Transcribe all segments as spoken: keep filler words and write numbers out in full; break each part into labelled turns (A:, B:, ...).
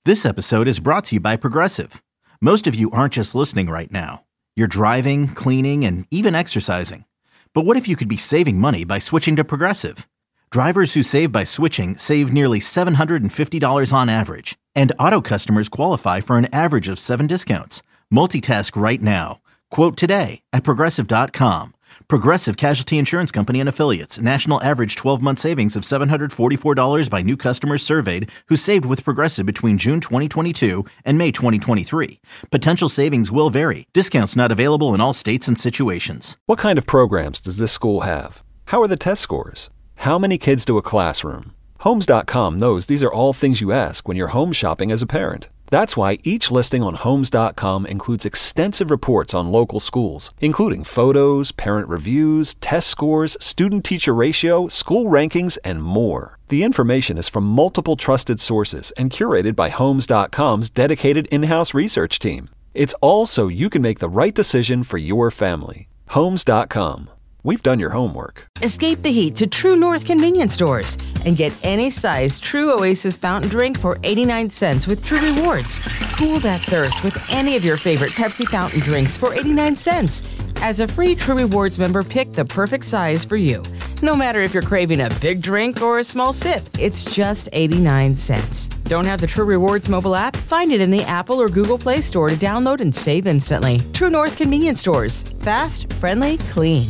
A: This episode is brought to you by Progressive. Most of you aren't just listening right now. You're driving, cleaning, and even exercising. But what if you could be saving money by switching to Progressive? Drivers who save by switching save nearly seven hundred fifty dollars on average. And auto customers qualify for an average of seven discounts. Multitask right now. Quote today at Progressive dot com. Progressive Casualty Insurance Company and Affiliates. National average twelve-month savings of seven hundred forty-four dollars by new customers surveyed who saved with Progressive between June twenty twenty-two and May twenty twenty-three. Potential savings will vary. Discounts not available in all states and situations.
B: What kind of programs does this school have? How are the test scores? How many kids do a classroom? Homes dot com knows these are all things you ask when you're home shopping as a parent. That's why each listing on Homes dot com includes extensive reports on local schools, including photos, parent reviews, test scores, student-teacher ratio, school rankings, and more. The information is from multiple trusted sources and curated by Homes dot com's dedicated in-house research team. It's all so you can make the right decision for your family. Homes dot com. We've done your homework.
C: Escape the heat to True North convenience stores and get any size True Oasis fountain drink for eighty-nine cents with True Rewards. Cool that thirst with any of your favorite Pepsi fountain drinks for eighty-nine cents. As a free True Rewards member, pick the perfect size for you. No matter if you're craving a big drink or a small sip, it's just eighty-nine cents. Don't have the True Rewards mobile app? Find it in the Apple or Google Play Store to download and save instantly. True North convenience stores. Fast, friendly, clean.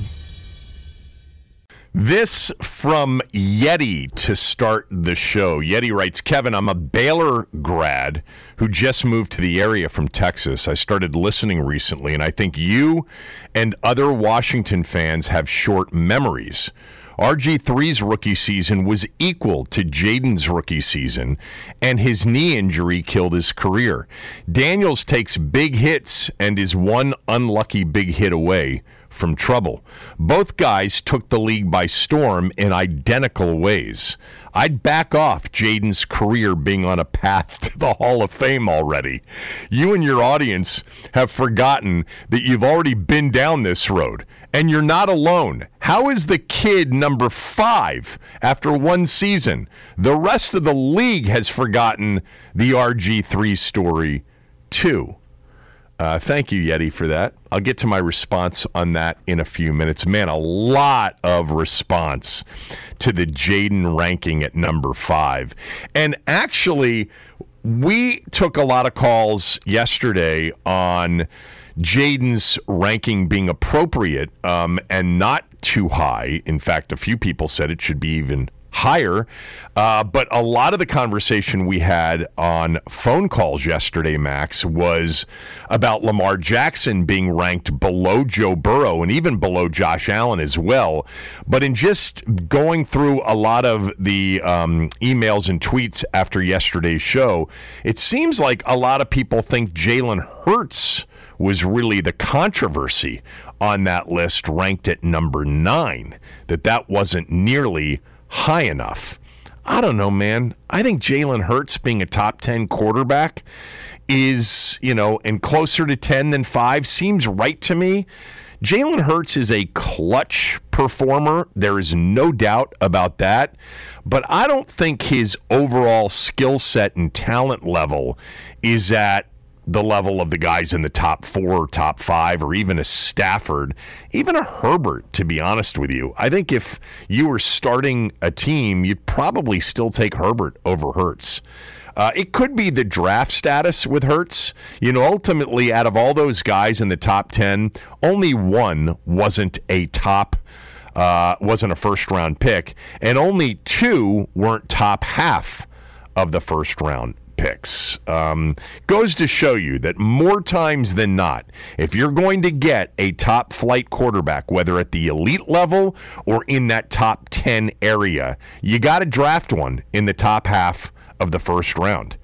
D: This from Yeti to start the show. Yeti writes, Kevin, I'm a Baylor grad who just moved to the area from Texas. I started listening recently, and I think you and other Washington fans have short memories. R G three's rookie season was equal to Jaden's rookie season, and his knee injury killed his career. Daniels takes big hits and is one unlucky big hit away from trouble. Both guys took the league by storm in identical ways. I'd back off Jaden's career being on a path to the Hall of Fame already. You and your audience have forgotten that you've already been down this road, and you're not alone. How is the kid number five after one season? The rest of the league has forgotten the R G three story too. Uh, thank you, Yeti, for that. I'll get to my response on that in a few minutes. Man, a lot of response to the Jaden ranking at number five. And actually, we took a lot of calls yesterday on Jaden's ranking being appropriate um, and not too high. In fact, a few people said it should be even higher. Uh, but a lot of the conversation we had on phone calls yesterday, Max, was about Lamar Jackson being ranked below Joe Burrow and even below Josh Allen as well. But in just going through a lot of the um, emails and tweets after yesterday's show, it seems like a lot of people think Jalen Hurts was really the controversy on that list, ranked at number nine, that that wasn't nearly high enough. I don't know, man. I think Jalen Hurts being a top ten quarterback is, you know, and closer to ten than five seems right to me. Jalen Hurts is a clutch performer. There is no doubt about that. But I don't think his overall skill set and talent level is at the level of the guys in the top four, top five, or even a Stafford, even a Herbert, to be honest with you. I think if you were starting a team, you'd probably still take Herbert over Hurts. Uh, it could be the draft status with Hurts. You know, ultimately, out of all those guys in the top ten, only one wasn't a top, uh, wasn't a first-round pick, and only two weren't top half of the first round picks. Um, goes to show you that more times than not, if you're going to get a top flight quarterback, whether at the elite level or in that top ten area, you got to draft one in the top half of the first round.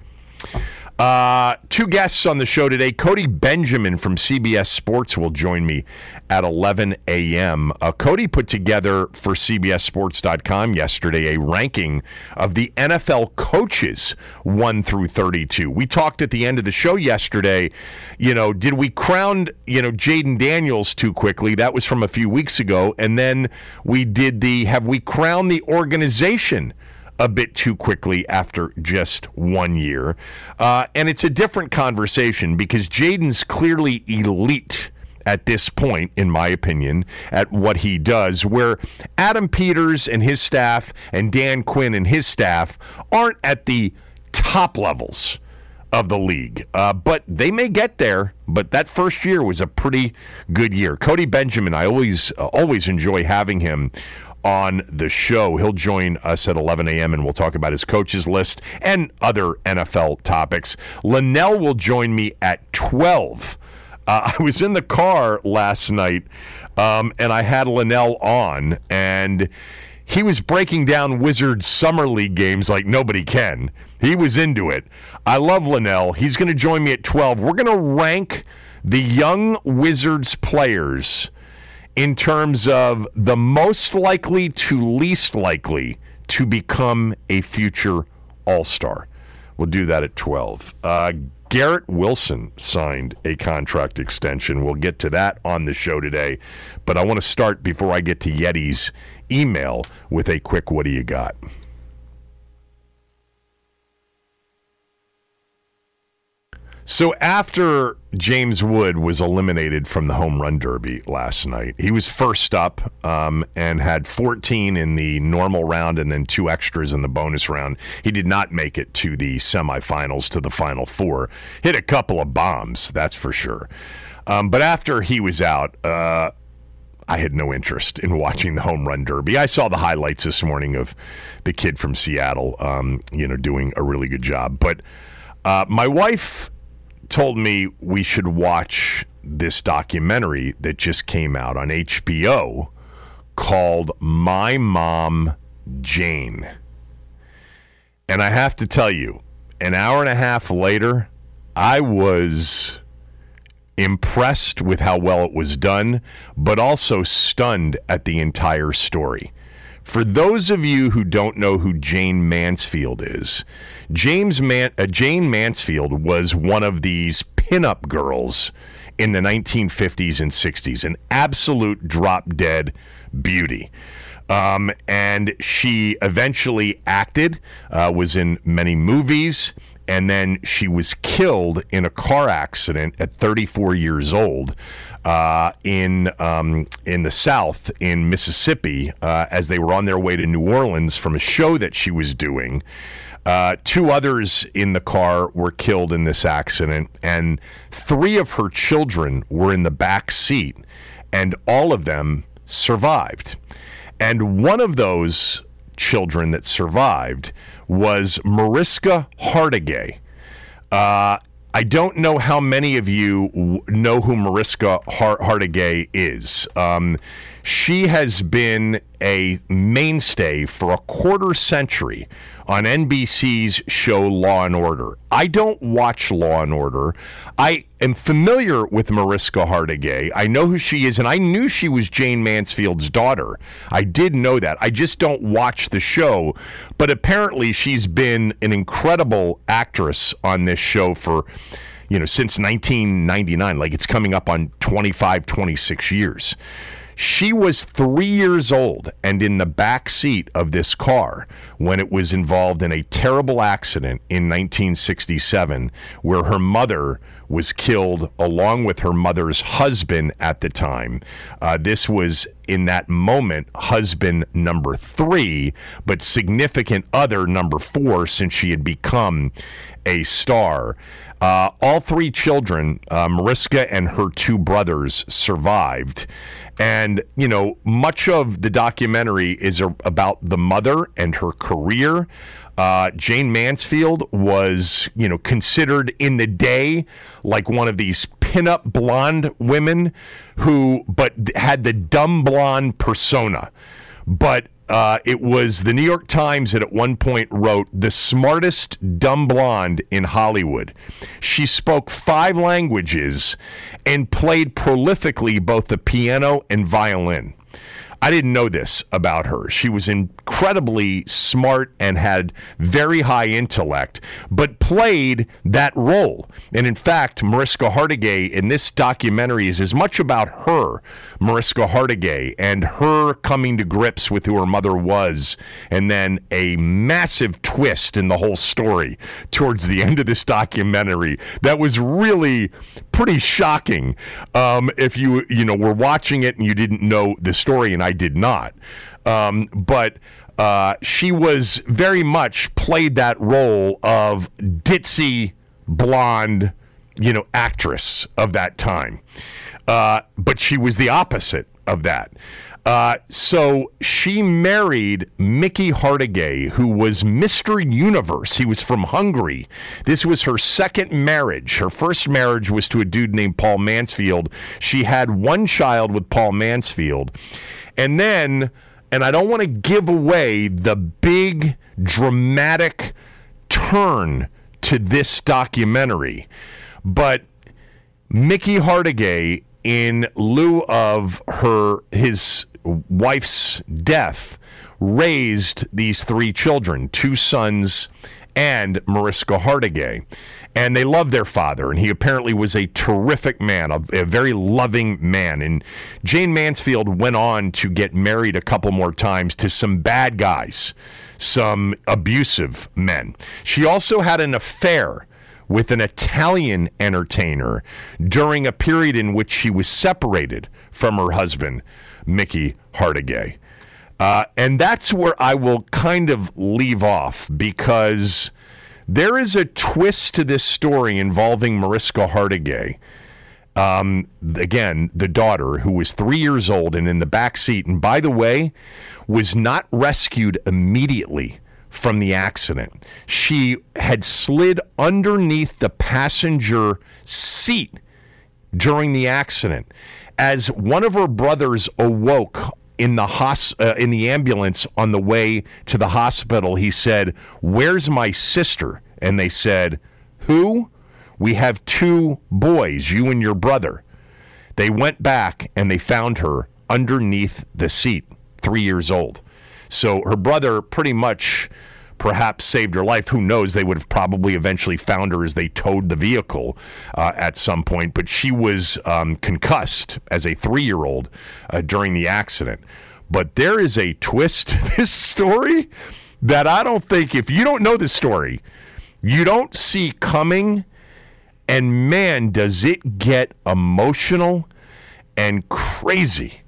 D: Uh, two guests on the show today. Cody Benjamin from C B S Sports will join me at eleven a.m. Uh, Cody put together for C B S Sports dot com yesterday a ranking of the N F L coaches one through thirty-two. We talked at the end of the show yesterday, you know, did we crown, you know, Jaden Daniels too quickly? That was from a few weeks ago. And then we did the, have we crowned the organization a bit too quickly after just one year. Uh, and it's a different conversation because Jaden's clearly elite at this point, in my opinion, at what he does, where Adam Peters and his staff and Dan Quinn and his staff aren't at the top levels of the league. Uh, but they may get there, but that first year was a pretty good year. Cody Benjamin, I always uh, always enjoy having him on the show. He'll join us at eleven a.m. and we'll talk about his coaches list and other N F L topics. Linnell will join me at twelve. Uh, I was in the car last night, um, and I had Linnell on, and he was breaking down Wizards Summer League games like nobody can. He was into it. I love Linnell. He's going to join me at twelve. We're going to rank the young Wizards players in terms of the most likely to least likely to become a future All-Star. We'll do that at twelve. Uh, Garrett Wilson signed a contract extension. We'll get to that on the show today. But I want to start, before I get to Yeti's email, with a quick what do you got? So after James Wood was eliminated from the home run derby last night, he was first up um, and had fourteen in the normal round and then two extras in the bonus round. He did not make it to the semifinals, to the Final Four. Hit a couple of bombs, that's for sure. Um, but after he was out, uh, I had no interest in watching the home run derby. I saw the highlights this morning of the kid from Seattle, um, you know, doing a really good job. But uh, my wife told me we should watch this documentary that just came out on H B O called My Mom, Jane. And I have to tell you, an hour and a half later, I was impressed with how well it was done, but also stunned at the entire story. For those of you who don't know who Jane Mansfield is, James Man- uh, Jane Mansfield was one of these pinup girls in the nineteen fifties and sixties, an absolute drop-dead beauty. Um, and she eventually acted, uh, was in many movies, and then she was killed in a car accident at thirty-four years old uh, in um, in the South, in Mississippi, uh, as they were on their way to New Orleans from a show that she was doing. Uh, two others in the car were killed in this accident, and three of her children were in the back seat, and all of them survived. And one of those children that survived was Mariska Hargitay. Uh, I don't know how many of you w- know who Mariska Har- Hargitay is. Um, she has been a mainstay for a quarter century on N B C's show Law and Order. I don't watch Law and Order. I am familiar with Mariska Hargitay. I know who she is, and I knew she was Jane Mansfield's daughter. I did know that. I just don't watch the show. But apparently she's been an incredible actress on this show for, you know, since nineteen ninety-nine. Like, it's coming up on twenty-five, twenty-six years. She was three years old and in the back seat of this car when it was involved in a terrible accident in nineteen sixty-seven where her mother was killed along with her mother's husband at the time. Uh, this was, in that moment, husband number three, but significant other number four since she had become a star. Uh, all three children, uh, Mariska and her two brothers, survived. And, you know, much of the documentary is a, about the mother and her career. Uh, Jane Mansfield was, you know, considered in the day like one of these pinup blonde women who, but had the dumb blonde persona. But uh, it was the New York Times that at one point wrote the smartest dumb blonde in Hollywood. She spoke five languages and played prolifically both the piano and violin. I didn't know this about her. She was incredibly smart and had very high intellect, but played that role. And in fact, Mariska Hargitay in this documentary is as much about her, Mariska Hargitay, and her coming to grips with who her mother was, and then a massive twist in the whole story towards the end of this documentary that was really pretty shocking. Um, if you you know were watching it and you didn't know the story, and I did not, um, but uh, she was very much played that role of ditzy blonde, you know, actress of that time. Uh, but she was the opposite of that. Uh, so she married Mickey Hargitay, who was Mister Universe. He was from Hungary. This was her second marriage. Her first marriage was to a dude named Paul Mansfield. She had one child with Paul Mansfield. And then, and I don't want to give away the big dramatic turn to this documentary, but Mickey Hargitay, in lieu of her his wife's death, raised these three children, two sons and Mariska Hargitay. And they loved their father, and he apparently was a terrific man, a, a very loving man. And Jayne Mansfield went on to get married a couple more times to some bad guys, some abusive men. She also had an affair with an Italian entertainer during a period in which she was separated from her husband, Mickey Hargitay. Uh, and that's where I will kind of leave off, because there is a twist to this story involving Mariska Hargitay. Um, again, the daughter, who was three years old and in the back seat, and by the way, was not rescued immediately from the accident. She had slid underneath the passenger seat during the accident. As one of her brothers awoke in the hos- uh, in the ambulance on the way to the hospital, he said, "Where's my sister?" And they said, "Who? We have two boys, you and your brother." They went back and they found her underneath the seat, three years old. So her brother pretty much perhaps saved her life. Who knows? They would have probably eventually found her as they towed the vehicle uh, at some point. But she was um, concussed as a three-year-old uh, during the accident. But there is a twist to this story that I don't think, if you don't know the story, you don't see coming. And man, does it get emotional and crazy.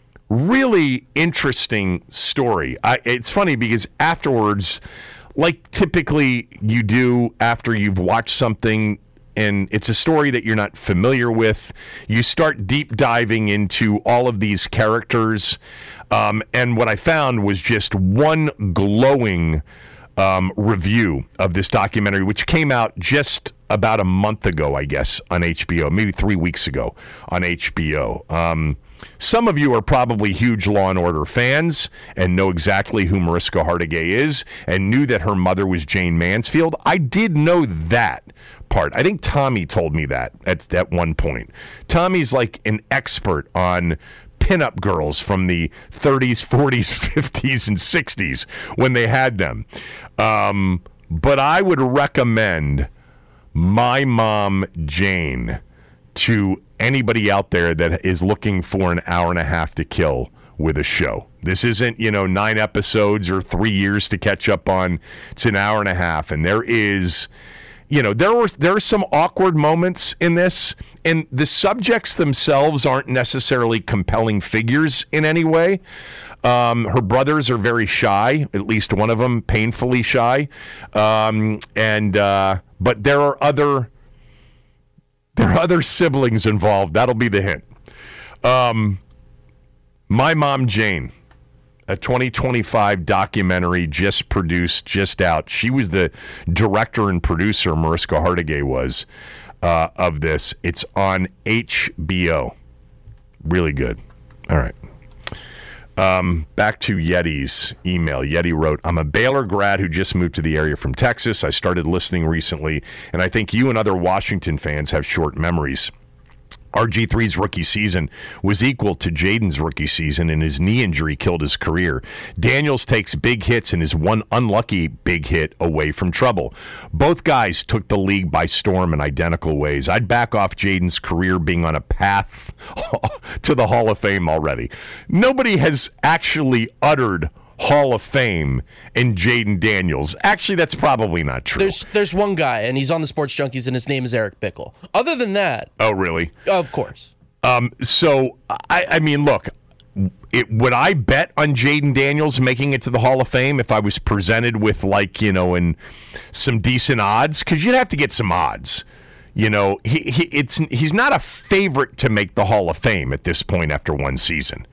D: Really interesting story. I, it's funny because afterwards, like typically you do after you've watched something and it's a story that you're not familiar with, you start deep diving into all of these characters. Um, and what I found was just one glowing um, review of this documentary, which came out just about a month ago, I guess, on H B O, maybe three weeks ago on H B O. Um, Some of you are probably huge Law and Order fans and know exactly who Mariska Hargitay is and knew that her mother was Jayne Mansfield. I did know that part. I think Tommy told me that at, at one point. Tommy's like an expert on pinup girls from the thirties, forties, fifties, and sixties when they had them. Um, but I would recommend My Mom Jane to anybody out there that is looking for an hour and a half to kill with a show. This isn't, you know, nine episodes or three years to catch up on. It's an hour and a half. And there is, you know, there were there are some awkward moments in this, and the subjects themselves aren't necessarily compelling figures in any way. Um, her brothers are very shy, at least one of them painfully shy. Um, and uh, but there are other There are other siblings involved. That'll be the hint. Um, My Mom Jane, a twenty twenty-five documentary just produced, just out. She was the director and producer, Mariska Hargitay was, uh, of this. It's on H B O. Really good. All right. Um, back to Yeti's email. Yeti wrote, "I'm a Baylor grad who just moved to the area from Texas. I started listening recently, and I think you and other Washington fans have short memories. R G three's rookie season was equal to Jaden's rookie season, and his knee injury killed his career. Daniels takes big hits and is one unlucky big hit away from trouble. Both guys took the league by storm in identical ways. I'd back off Jaden's career being on a path to the Hall of Fame already. Nobody has actually uttered Hall of Fame in Jaden Daniels. Actually, that's probably not true.
E: There's there's one guy, and he's on the Sports Junkies, and his name is Eric Bickle. Other than that...
D: Oh, really?
E: Of course.
D: Um. So, I, I mean, look, it, would I bet on Jaden Daniels making it to the Hall of Fame if I was presented with, like, you know, in some decent odds? Because you'd have to get some odds. You know, he, he it's he's not a favorite to make the Hall of Fame at this point after one season.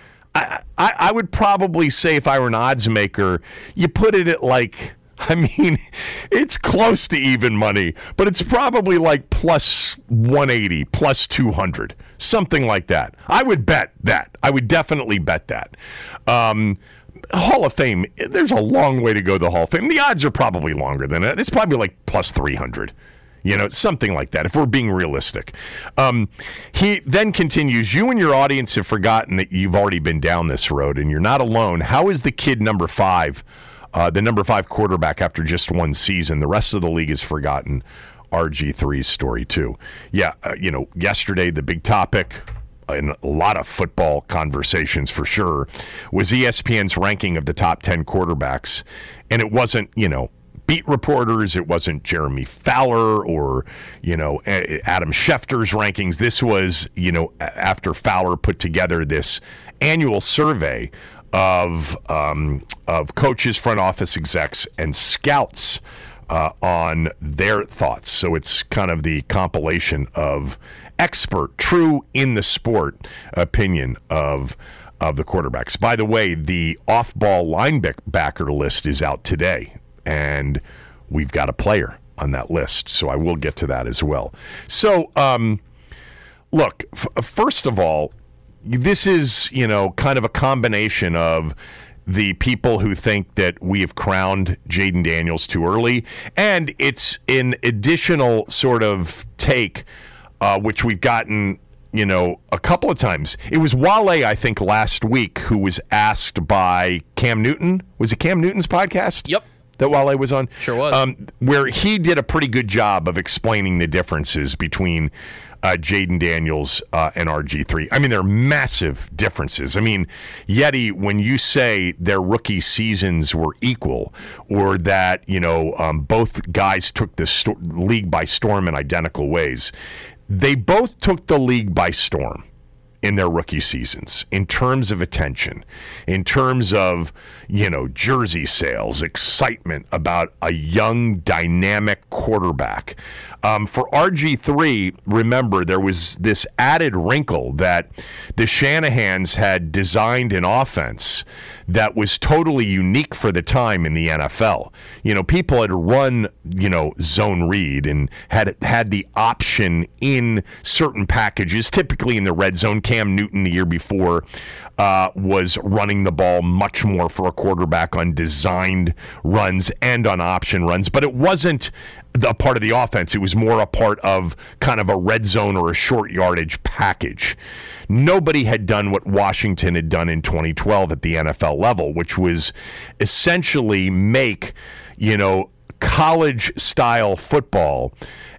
D: I, I, I would probably say if I were an odds maker, you put it at like, I mean, it's close to even money, but it's probably like plus one eighty, plus two hundred, something like that. I would bet that. I would definitely bet that. Um, Hall of Fame, there's a long way to go to the Hall of Fame. The odds are probably longer than that. It's probably like plus three hundred. You know, something like that, if we're being realistic. Um, he then continues, you and your audience have forgotten that you've already been down this road, and you're not alone. How is the kid number five, uh, the number five quarterback after just one season? The rest of the league has forgotten R G three's story, too. Yeah, uh, you know, yesterday the big topic, in a lot of football conversations for sure, was E S P N's ranking of the top ten quarterbacks. And it wasn't, you know, beat reporters. It wasn't Jeremy Fowler or, you know, Adam Schefter's rankings. This was, you know, after Fowler put together this annual survey of um, of coaches, front office execs, and scouts uh, on their thoughts. So it's kind of the compilation of expert, true in the sport opinion of of the quarterbacks. By the way, the off-ball linebacker list is out today. And we've got a player on that list, so I will get to that as well. So, um, look, f- first of all, this is, you know, kind of a combination of the people who think that we have crowned Jaden Daniels too early, and it's an additional sort of take, uh, which we've gotten, you know, a couple of times. It was Wale, I think, last week, who was asked by Cam Newton. Was it Cam Newton's podcast?
E: Yep.
D: That Wale was on?
E: Sure was.
D: Um, where he did a pretty good job of explaining the differences between uh, Jaden Daniels uh, and R G three. I mean, there are massive differences. I mean, Yeti, when you say their rookie seasons were equal, or that, you know, um, both guys took the sto- league by storm in identical ways, they both took the league by storm in their rookie seasons, in terms of attention, in terms of, you know, jersey sales, excitement about a young, dynamic quarterback. Um, for R G three, remember, there was this added wrinkle that the Shanahans had designed an offense that was totally unique for the time in the N F L. You know, people had run, you know, zone read and had had the option in certain packages, typically in the red zone. Cam Newton the year before uh, was running the ball much more for a quarterback on designed runs and on option runs, but it wasn't a part of the offense. It was more a part of kind of a red zone or a short yardage package. Nobody had done what Washington had done in twenty twelve at the N F L level, which was essentially make, you know, college-style football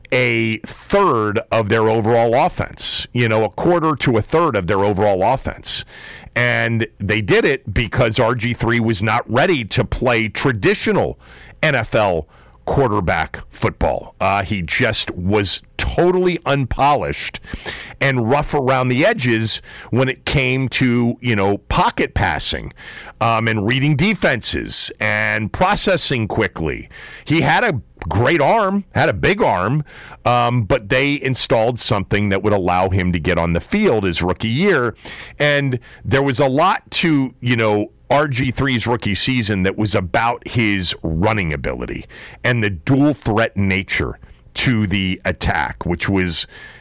D: a third of their overall offense, you know, a quarter to a third of their overall offense. And they did it because R G three was not ready to play traditional N F L quarterback football. Uh, he just was totally unpolished and rough around the edges when it came to, you know, pocket passing um, and reading defenses and processing quickly. He had a great arm, had a big arm, um, but they installed something that would allow him to get on the field his rookie year. And there was a lot to, you know, R G three's rookie season that was about his running ability and the dual threat nature to the attack, which was,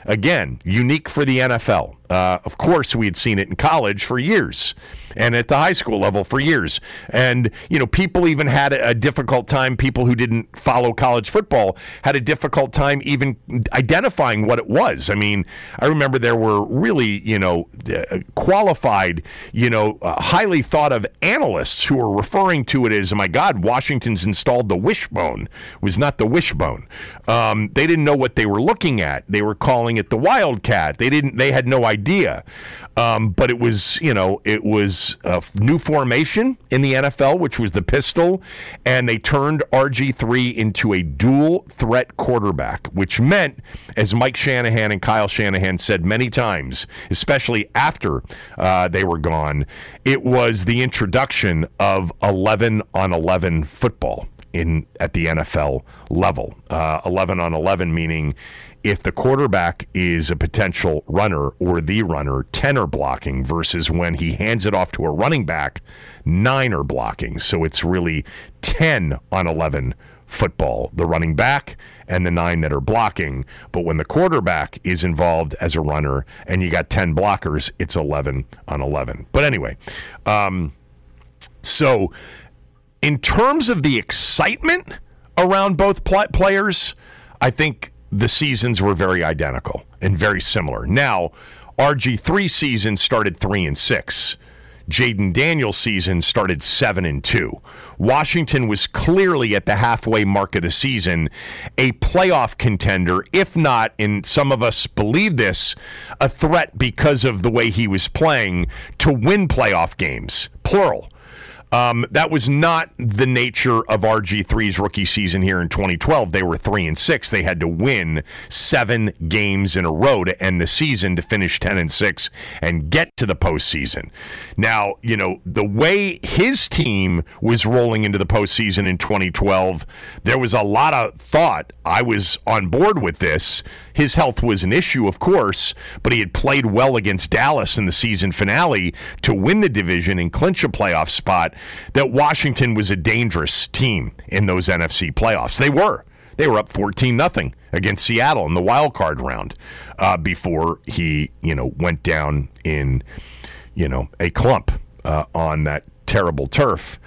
D: Again, unique for the N F L. Uh, of course, we had seen it in college for years and at the high school level for years. And, you know, people even had a difficult time, people who didn't follow college football had a difficult time even identifying what it was. I mean, I remember there were really, you know, qualified, you know, uh, highly thought of analysts who were referring to it as, oh my God, Washington's installed the wishbone. It was not the wishbone. Um, they didn't know what they were looking at. They were calling it the Wildcat. They didn't, they had no idea. idea. Um, but it was, you know, it was a new formation in the N F L, which was the pistol, and they turned R G three into a dual threat quarterback, which meant, as Mike Shanahan and Kyle Shanahan said many times, especially after uh, they were gone, it was the introduction of eleven on eleven football in at the N F L level. Uh, eleven on eleven meaning if the quarterback is a potential runner or the runner, ten are blocking, versus when he hands it off to a running back, nine are blocking. So it's really ten on eleven football, the running back and the nine that are blocking. But when the quarterback is involved as a runner and you got ten blockers, it's eleven on eleven. But anyway, um, so in terms of the excitement around both pl- players, I think the seasons were very identical and very similar. Now, R G three season started three and six. Jayden Daniels' season started seven and two. Washington was clearly at the halfway mark of the season a playoff contender, if not, and some of us believe this, a threat because of the way he was playing to win playoff games, plural. Um, that was not the nature of R G three's rookie season here in twenty twelve. They were three and six. They had to win seven games in a row to end the season to finish ten and six and get to the postseason. Now, you know, the way his team was rolling into the postseason in twenty twelve, there was a lot of thought. I was on board with this. His health was an issue, of course, but he had played well against Dallas in the season finale to win the division and clinch a playoff spot, that Washington was a dangerous team in those N F C playoffs. They were. They were up fourteen nothing against Seattle in the wild card round uh, before he, you know, went down in, you know, a clump uh, on that terrible turf.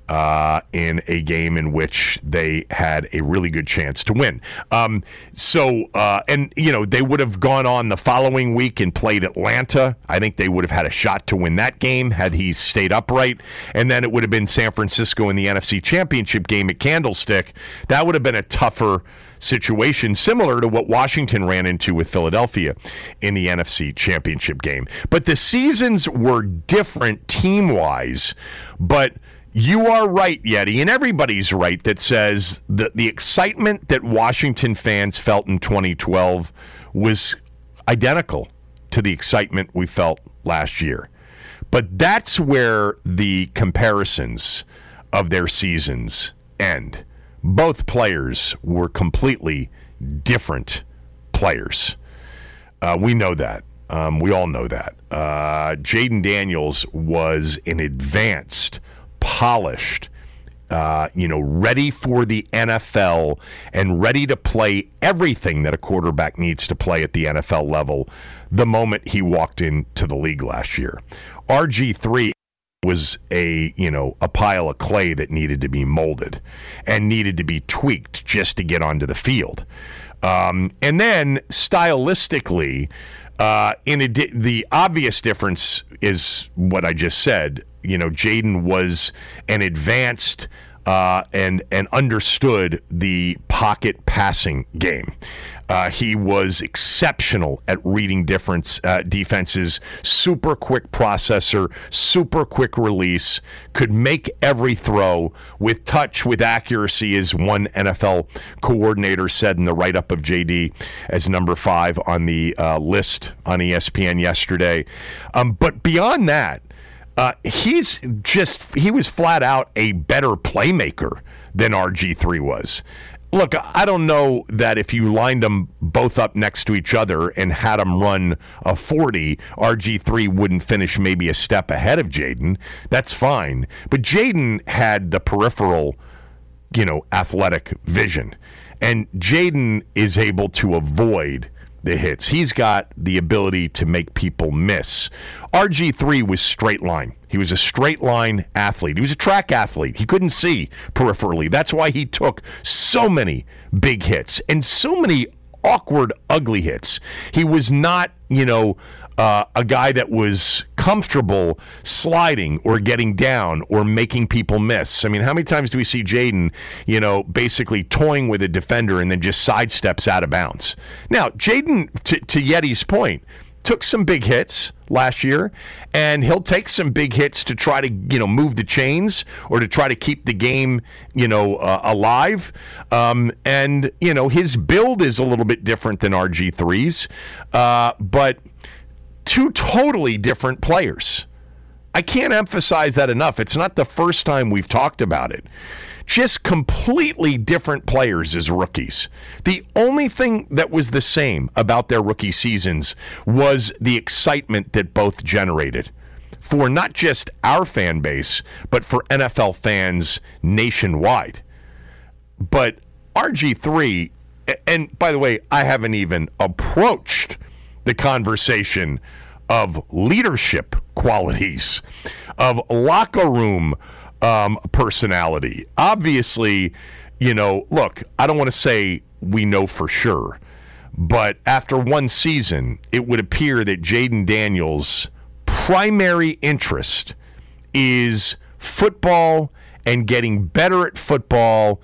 D: Uh, in a game in which they had a really good chance to win. Um, so, uh, and, you know, they would have gone on the following week and played Atlanta. I think they would have had a shot to win that game had he stayed upright. And then it would have been San Francisco in the N F C Championship game at Candlestick. That would have been a tougher situation, similar to what Washington ran into with Philadelphia in the N F C Championship game. But the seasons were different team-wise, but you are right, Yeti, and everybody's right that says that the excitement that Washington fans felt in twenty twelve was identical to the excitement we felt last year. But that's where the comparisons of their seasons end. Both players were completely different players. Uh, we know that. Um, we all know that. Uh, Jayden Daniels was an advanced, polished, uh, you know, ready for the N F L and ready to play everything that a quarterback needs to play at the N F L level the moment he walked into the league last year. R G three was a, you know, a pile of clay that needed to be molded and needed to be tweaked just to get onto the field. Um, and then stylistically, uh, in a di- the obvious difference is what I just said. You know, Jayden was an advanced uh, and and understood the pocket passing game. Uh, he was exceptional at reading difference uh, defenses, super quick processor, super quick release, could make every throw with touch, with accuracy, as one N F L coordinator said in the write-up of J D as number five on the uh, list on E S P N yesterday. Um, but beyond that, Uh, he's just, he was flat out a better playmaker than R G three was. Look, I don't know that if you lined them both up next to each other and had them run a forty, R G three wouldn't finish maybe a step ahead of Jayden. That's fine. But Jayden had the peripheral, you know, athletic vision. And Jayden is able to avoid the hits. He's got the ability to make people miss. R G three was straight line. He was a straight line athlete. He was a track athlete. He couldn't see peripherally. That's why he took so many big hits and so many awkward, ugly hits. He was not, you know, uh, a guy that was comfortable sliding or getting down or making people miss. I mean, how many times do we see Jaden, you know, basically toying with a defender and then just sidesteps out of bounds? Now, Jaden, to, to Yeti's point, took some big hits last year, and he'll take some big hits to try to, you know, move the chains or to try to keep the game, you know, uh, alive. Um, and, you know, his build is a little bit different than R G three's, uh, but two totally different players. I can't emphasize that enough. It's not the first time we've talked about it. Just completely different players as rookies. The only thing that was the same about their rookie seasons was the excitement that both generated for not just our fan base, but for N F L fans nationwide. But R G three, and by the way, I haven't even approached the conversation of leadership qualities, of locker room Um, personality. Obviously, you know, look, I don't want to say we know for sure, but after one season, it would appear that Jaden Daniels' primary interest is football and getting better at football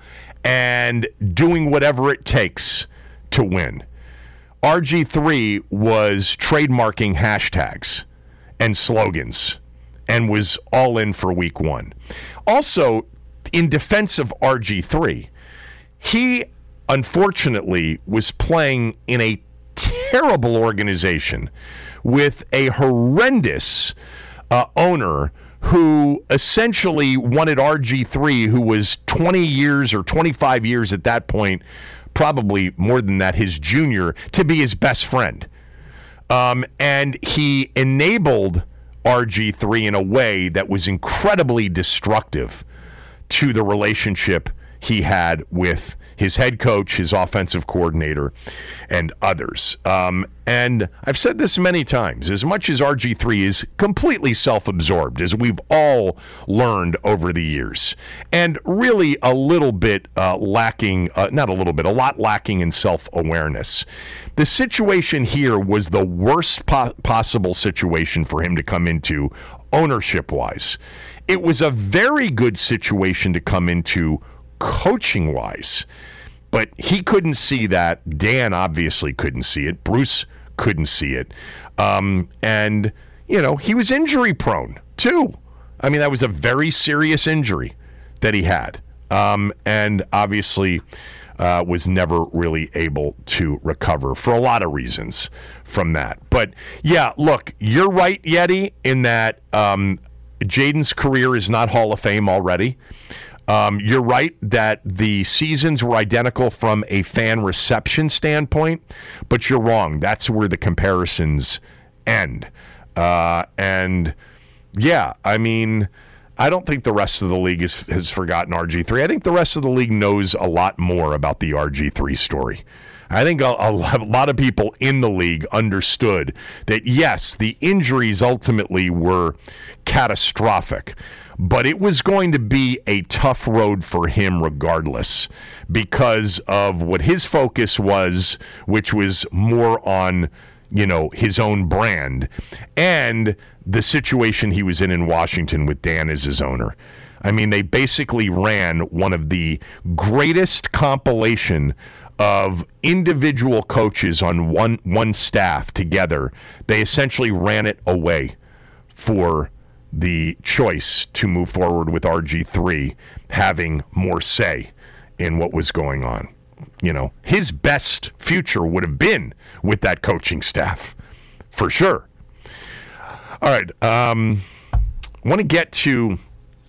D: and doing whatever it takes to win. R G three was trademarking hashtags and slogans and was all in for week one. Also, in defense of R G three, he unfortunately was playing in a terrible organization with a horrendous uh, owner who essentially wanted R G three, who was twenty years or twenty-five years at that point, probably more than that, his junior, to be his best friend. Um, and he enabled R G three in a way that was incredibly destructive to the relationship he had with his head coach, his offensive coordinator, and others. Um, and I've said this many times, as much as R G three is completely self-absorbed, as we've all learned over the years, and really a little bit uh, lacking, uh, not a little bit, a lot lacking in self-awareness. The situation here was the worst po- possible situation for him to come into ownership-wise. It was a very good situation to come into coaching-wise, but he couldn't see that. Dan obviously couldn't see it. Bruce couldn't see it. Um, and, you know, he was injury-prone, too. I mean, that was a very serious injury that he had. Um, and obviously uh, was never really able to recover for a lot of reasons from that. But, yeah, look, you're right, Yeti, in that um, Jaden's career is not Hall of Fame already. Um, you're right that the seasons were identical from a fan reception standpoint, but you're wrong. That's where the comparisons end. Uh, and, yeah, I mean, I don't think the rest of the league is, has forgotten R G three. I think the rest of the league knows a lot more about the R G three story. I think a, a lot of people in the league understood that, yes, the injuries ultimately were catastrophic, but it was going to be a tough road for him regardless because of what his focus was, which was more on, you know, his own brand and the situation he was in in Washington with Dan as his owner. I mean, they basically ran one of the greatest compilation of individual coaches on one one staff together. They essentially ran it away for the choice to move forward with R G three having more say in what was going on. You know, his best future would have been with that coaching staff, for sure. All right, um, I want to get to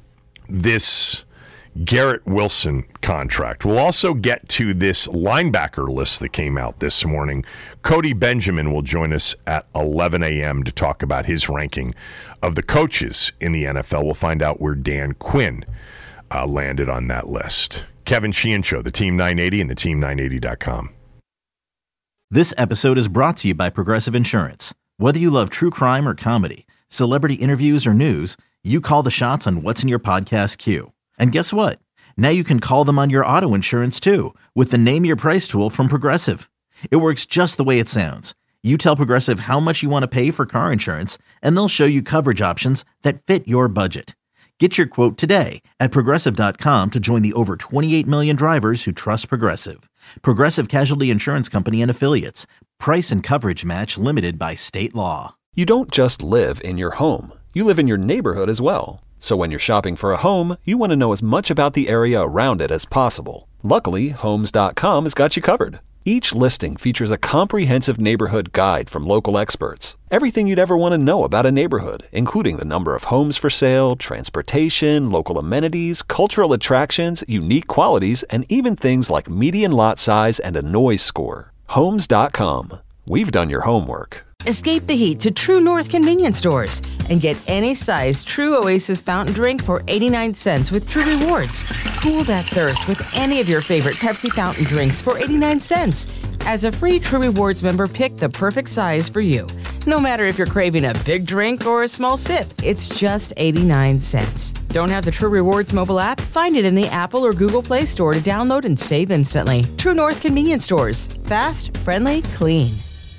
D: this Garrett Wilson contract. We'll also get to this linebacker list that came out this morning. Cody Benjamin will join us at eleven a.m. to talk about his ranking of the coaches in the N F L. We'll find out where Dan Quinn uh, landed on that list. Kevin Sheehan Show, the Team nine eighty and the team nine eighty dot com.
A: This episode is brought to you by Progressive Insurance. Whether you love true crime or comedy, celebrity interviews or news, you call the shots on what's in your podcast queue. And guess what? Now you can call them on your auto insurance too with the Name Your Price tool from Progressive. It works just the way it sounds. You tell Progressive how much you want to pay for car insurance, and they'll show you coverage options that fit your budget. Get your quote today at Progressive dot com to join the over twenty-eight million drivers who trust Progressive. Progressive Casualty Insurance Company and Affiliates. Price and coverage match limited by state law.
B: You don't just live in your home. You live in your neighborhood as well. So when you're shopping for a home, you want to know as much about the area around it as possible. Luckily, Homes dot com has got you covered. Each listing features a comprehensive neighborhood guide from local experts. Everything you'd ever want to know about a neighborhood, including the number of homes for sale, transportation, local amenities, cultural attractions, unique qualities, and even things like median lot size and a noise score. Homes dot com. We've done your homework.
C: Escape the heat to True North convenience stores and get any size True Oasis fountain drink for eighty-nine cents with True Rewards. Cool that thirst with any of your favorite Pepsi fountain drinks for eighty-nine cents. As a free True Rewards member, pick the perfect size for you. No matter if you're craving a big drink or a small sip, it's just eighty-nine cents. Don't have the True Rewards mobile app? Find it in the Apple or Google Play Store to download and save instantly. True North convenience stores. Fast, friendly, clean.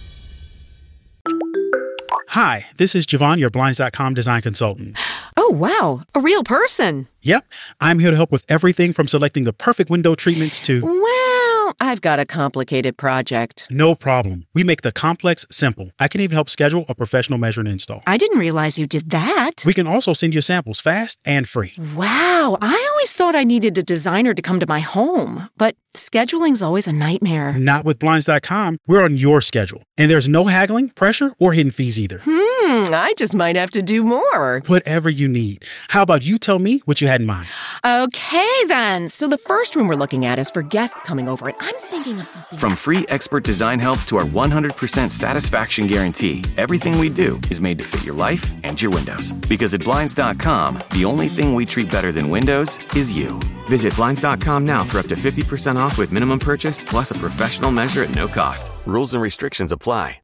F: Hi, this is Javon, your Blinds dot com design consultant.
G: Oh, wow. A real person.
F: Yep. I'm here to help with everything from selecting the perfect window treatments to...
G: Well, I've got a complicated project.
F: No problem. We make the complex simple. I can even help schedule a professional measure and install.
G: I didn't realize you did that.
F: We can also send you samples fast and free.
G: Wow. I always thought I needed a designer to come to my home, but scheduling's always a nightmare.
F: Not with Blinds dot com. We're on your schedule. And there's no haggling, pressure, or hidden fees either.
G: Hmm, I just might have to do more.
F: Whatever you need. How about you tell me what you had in mind?
G: Okay, then. So the first room we're looking at is for guests coming over, and I'm thinking of something...
H: From free expert design help to our one hundred percent satisfaction guarantee, everything we do is made to fit your life and your windows. Because at Blinds dot com, the only thing we treat better than windows is you. Visit Blinds dot com now for up to fifty percent off with minimum purchase, plus a professional measure at no cost. Rules and restrictions apply.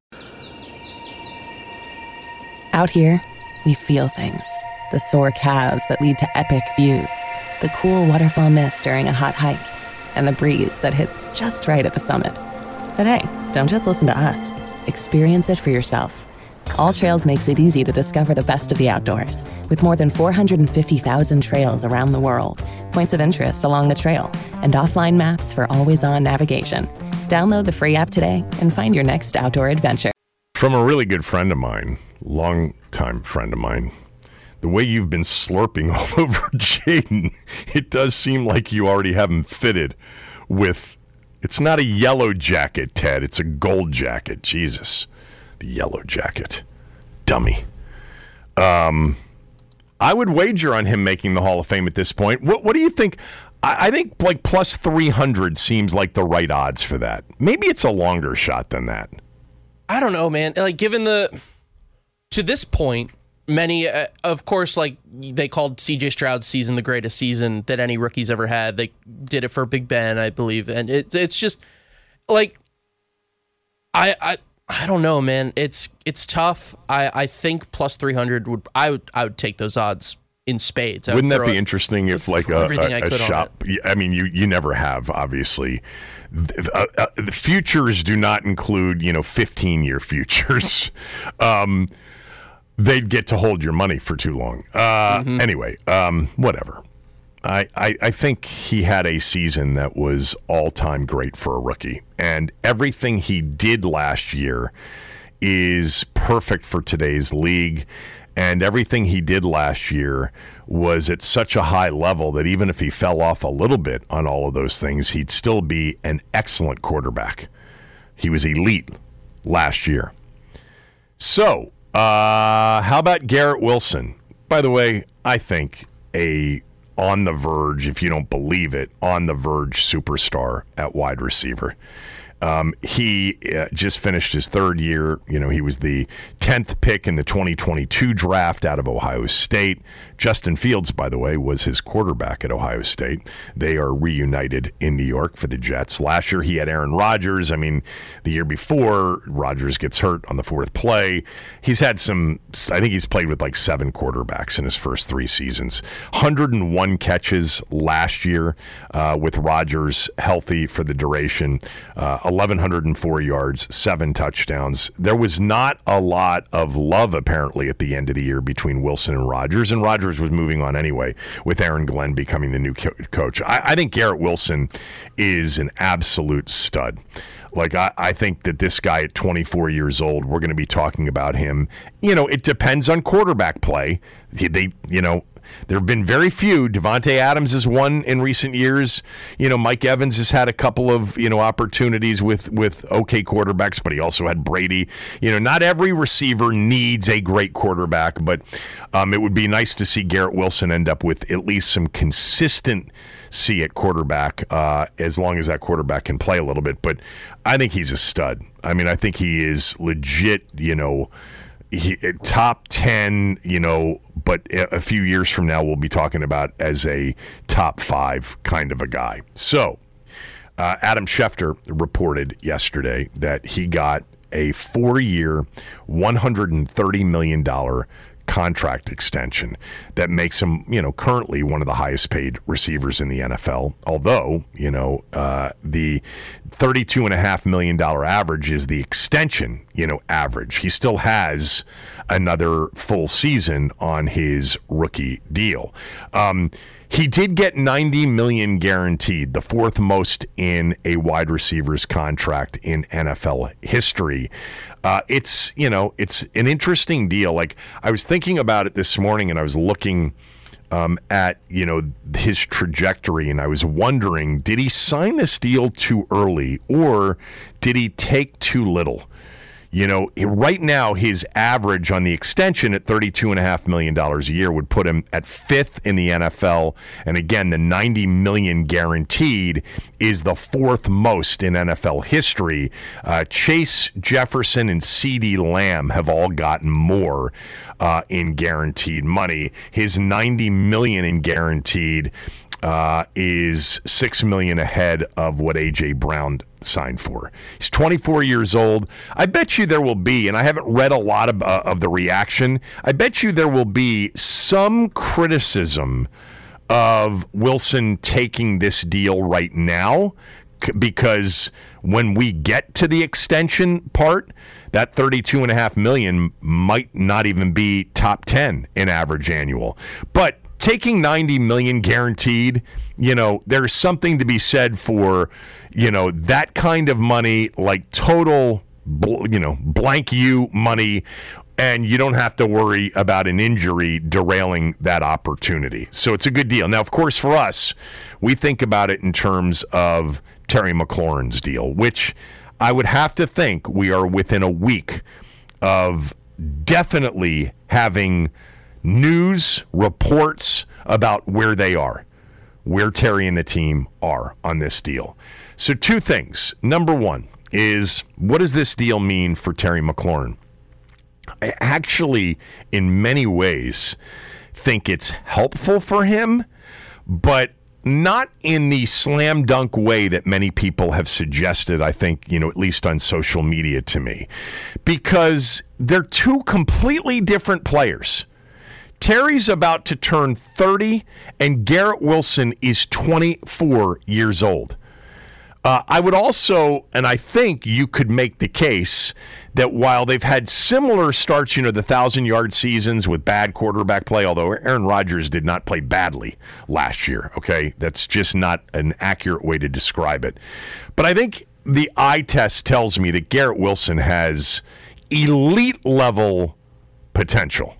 I: Out here, we feel things. The sore calves that lead to epic views, the cool waterfall mist during a hot hike, and the breeze that hits just right at the summit. But hey, don't just listen to us. Experience it for yourself. All Trails makes it easy to discover the best of the outdoors, with more than four hundred fifty thousand trails around the world, points of interest along the trail, and offline maps for always-on navigation. Download the free app today and find your next outdoor adventure.
D: From a really good friend of mine, long-time friend of mine, the way you've been slurping all over Jaden, it does seem like you already have him fitted with, it's not a yellow jacket, Ted, it's a gold jacket. Jesus, the yellow jacket. Dummy. Um, I would wager on him making the Hall of Fame at this point. What, what do you think? I, I think like plus three hundred seems like the right odds for that. Maybe it's a longer shot than that.
E: I don't know, man. Like, given the... To this point, many, uh, of course, like, they called C J Stroud's season the greatest season that any rookie's ever had. They did it for Big Ben, I believe. And it, it's just, like, I... I I don't know, man. It's it's tough. I, I think plus three hundred would I would I would take those odds in spades. I
D: Wouldn't
E: would
D: that be
E: it,
D: interesting if like a, a, a shop? I mean, you you never have, obviously. Uh, uh, the futures do not include, you know, fifteen year futures. um, they'd get to hold your money for too long. Uh, mm-hmm. Anyway, um, whatever. I, I, I think he had a season that was all-time great for a rookie. And everything he did last year is perfect for today's league. And everything he did last year was at such a high level that even if he fell off a little bit on all of those things, he'd still be an excellent quarterback. He was elite last year. So, uh, how about Garrett Wilson? By the way, I think a... on the verge, if you don't believe it, on the verge superstar at wide receiver. Um, he uh, just finished his third year. You know, he was the tenth pick in the twenty twenty-two draft out of Ohio State. Justin Fields, by the way, was his quarterback at Ohio State. They are reunited in New York for the Jets. Last year, he had Aaron Rodgers. I mean, the year before, Rodgers gets hurt on the fourth play. He's had some, I think he's played with like seven quarterbacks in his first three seasons. one hundred one catches last year uh, with Rodgers healthy for the duration. Uh, eleven oh four yards, seven touchdowns. There was not a lot of love, apparently, at the end of the year between Wilson and Rodgers, and Rodgers was moving on anyway, with Aaron Glenn becoming the new co- coach. I, I think Garrett Wilson is an absolute stud. Like, I, I think that this guy at twenty-four years old, we're going to be talking about him. You know, it depends on quarterback play. They, they you know, there have been very few. Devontae Adams is one in recent years. You know, Mike Evans has had a couple of, you know, opportunities with, with okay quarterbacks, but he also had Brady. You know, not every receiver needs a great quarterback, but um, it would be nice to see Garrett Wilson end up with at least some consistency at quarterback, uh, as long as that quarterback can play a little bit. But I think he's a stud. I mean, I think he is legit, you know, He, top ten, you know, but a few years from now we'll be talking about as a top five kind of a guy. So uh, Adam Schefter reported yesterday that he got a four-year, one hundred thirty million dollars contract extension that makes him, you know, currently one of the highest paid receivers in the N F L. Although, you know, uh, the thirty-two point five million dollars average is the extension, you know, average. He still has another full season on his rookie deal. Um, he did get ninety million dollars guaranteed, the fourth most in a wide receiver's contract in N F L history. Uh, it's, you know, it's an interesting deal. Like, I was thinking about it this morning, and I was looking um, at, you know, his trajectory, and I was wondering, did he sign this deal too early, or did he take too little? You know, right now, his average on the extension at thirty-two point five million dollars a year would put him at fifth in the N F L. And again, the ninety million dollars guaranteed is the fourth most in N F L history. Uh, Chase Jefferson and CeeDee Lamb have all gotten more uh, in guaranteed money. His ninety million dollars in guaranteed Uh, is six million dollars ahead of what A J Brown signed for. He's twenty-four years old. I bet you there will be, and I haven't read a lot of, uh, of the reaction, I bet you there will be some criticism of Wilson taking this deal right now, c- because when we get to the extension part, that thirty-two point five million dollars might not even be top ten in average annual. But taking ninety million dollars guaranteed, you know, there's something to be said for, you know, that kind of money, like total, you know, blank you money, and you don't have to worry about an injury derailing that opportunity. So it's a good deal. Now, of course, for us, we think about it in terms of Terry McLaurin's deal, which I would have to think we are within a week of definitely having news reports about where they are, where Terry and the team are on this deal. So two things. Number one is, what does this deal mean for Terry McLaurin? I actually, in many ways, think it's helpful for him, but not in the slam dunk way that many people have suggested, I think, you know, at least on social media to me, because they're two completely different players. Terry's about to turn thirty, and Garrett Wilson is twenty-four years old. Uh, I would also, and I think you could make the case that while they've had similar starts, you know, the thousand-yard seasons with bad quarterback play, although Aaron Rodgers did not play badly last year, okay? That's just not an accurate way to describe it. But I think the eye test tells me that Garrett Wilson has elite-level potential.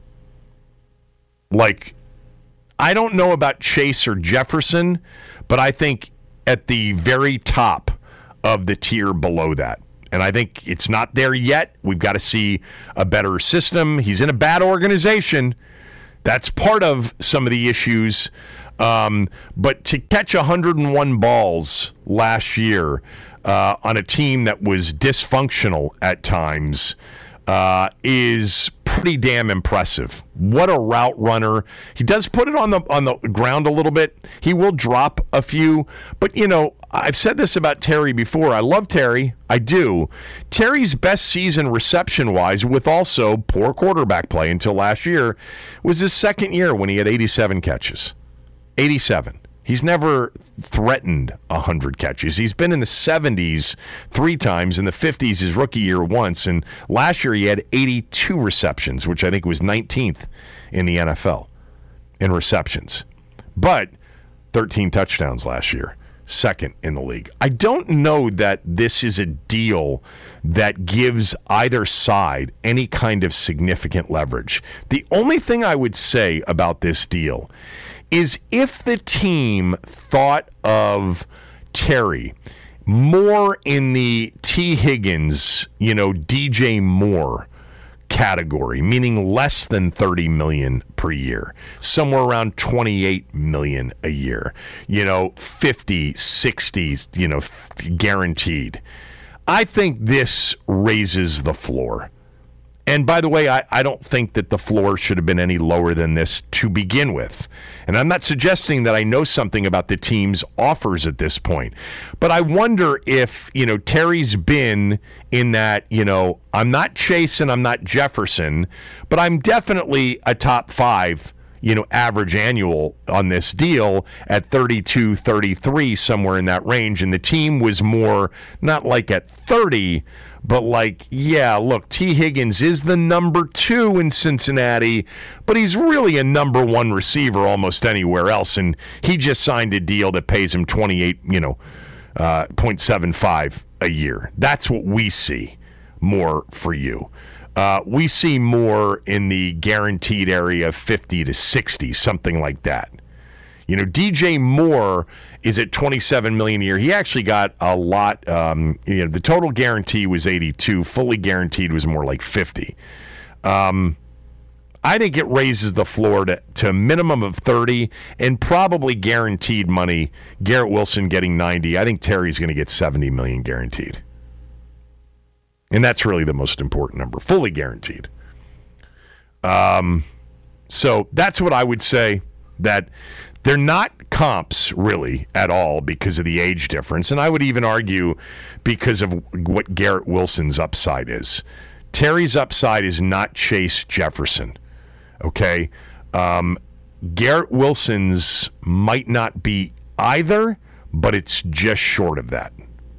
D: Like, I don't know about Chase or Jefferson, but I think at the very top of the tier below that. And I think it's not there yet. We've got to see a better system. He's in a bad organization. That's part of some of the issues. Um, but to catch one hundred one balls last year uh, on a team that was dysfunctional at times uh, is pretty damn impressive. What a route runner. He does put it on the on the ground a little bit. He will drop a few. But, you know, I've said this about Terry before. I love Terry. I do. Terry's best season reception-wise, with also poor quarterback play until last year, was his second year when he had eighty-seven catches. eighty-seven. He's never threatened one hundred catches. He's been in the seventies three times, in the fifties his rookie year once, and last year he had eighty-two receptions, which I think was nineteenth in the N F L in receptions. But thirteen touchdowns last year, second in the league. I don't know that this is a deal that gives either side any kind of significant leverage. The only thing I would say about this deal is if the team thought of Terry more in the T. Higgins, you know, D J Moore category, meaning less than thirty million dollars per year, somewhere around twenty-eight million dollars a year, you know, fifty, sixty, you know, guaranteed. I think this raises the floor. And by the way, I, I don't think that the floor should have been any lower than this to begin with. And I'm not suggesting that I know something about the team's offers at this point. But I wonder if, you know, Terry's been in that, you know, I'm not Chase and I'm not Jefferson, but I'm definitely a top five, you know, average annual on this deal at thirty-two, thirty-three, somewhere in that range. And the team was more, not like at thirty, but like, yeah, look, T. Higgins is the number two in Cincinnati, but he's really a number one receiver almost anywhere else, and he just signed a deal that pays him twenty-eight, you know, uh, point seven five a year. That's what we see more for you. Uh, we see more in the guaranteed area of fifty to sixty, something like that. You know, D J Moore is at twenty-seven million dollars a year. He actually got a lot. Um, you know, the total guarantee was eighty-two. Fully guaranteed was more like fifty. Um, I think it raises the floor to, to a minimum of thirty, and probably guaranteed money. Garrett Wilson getting ninety. I think Terry's going to get seventy million dollars guaranteed. And that's really the most important number, fully guaranteed. Um, so that's what I would say, that they're not comps really at all because of the age difference. And I would even argue because of what Garrett Wilson's upside is. Terry's upside is not Chase Jefferson. Okay? Um, Garrett Wilson's might not be either, but it's just short of that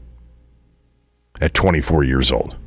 D: at twenty-four years old.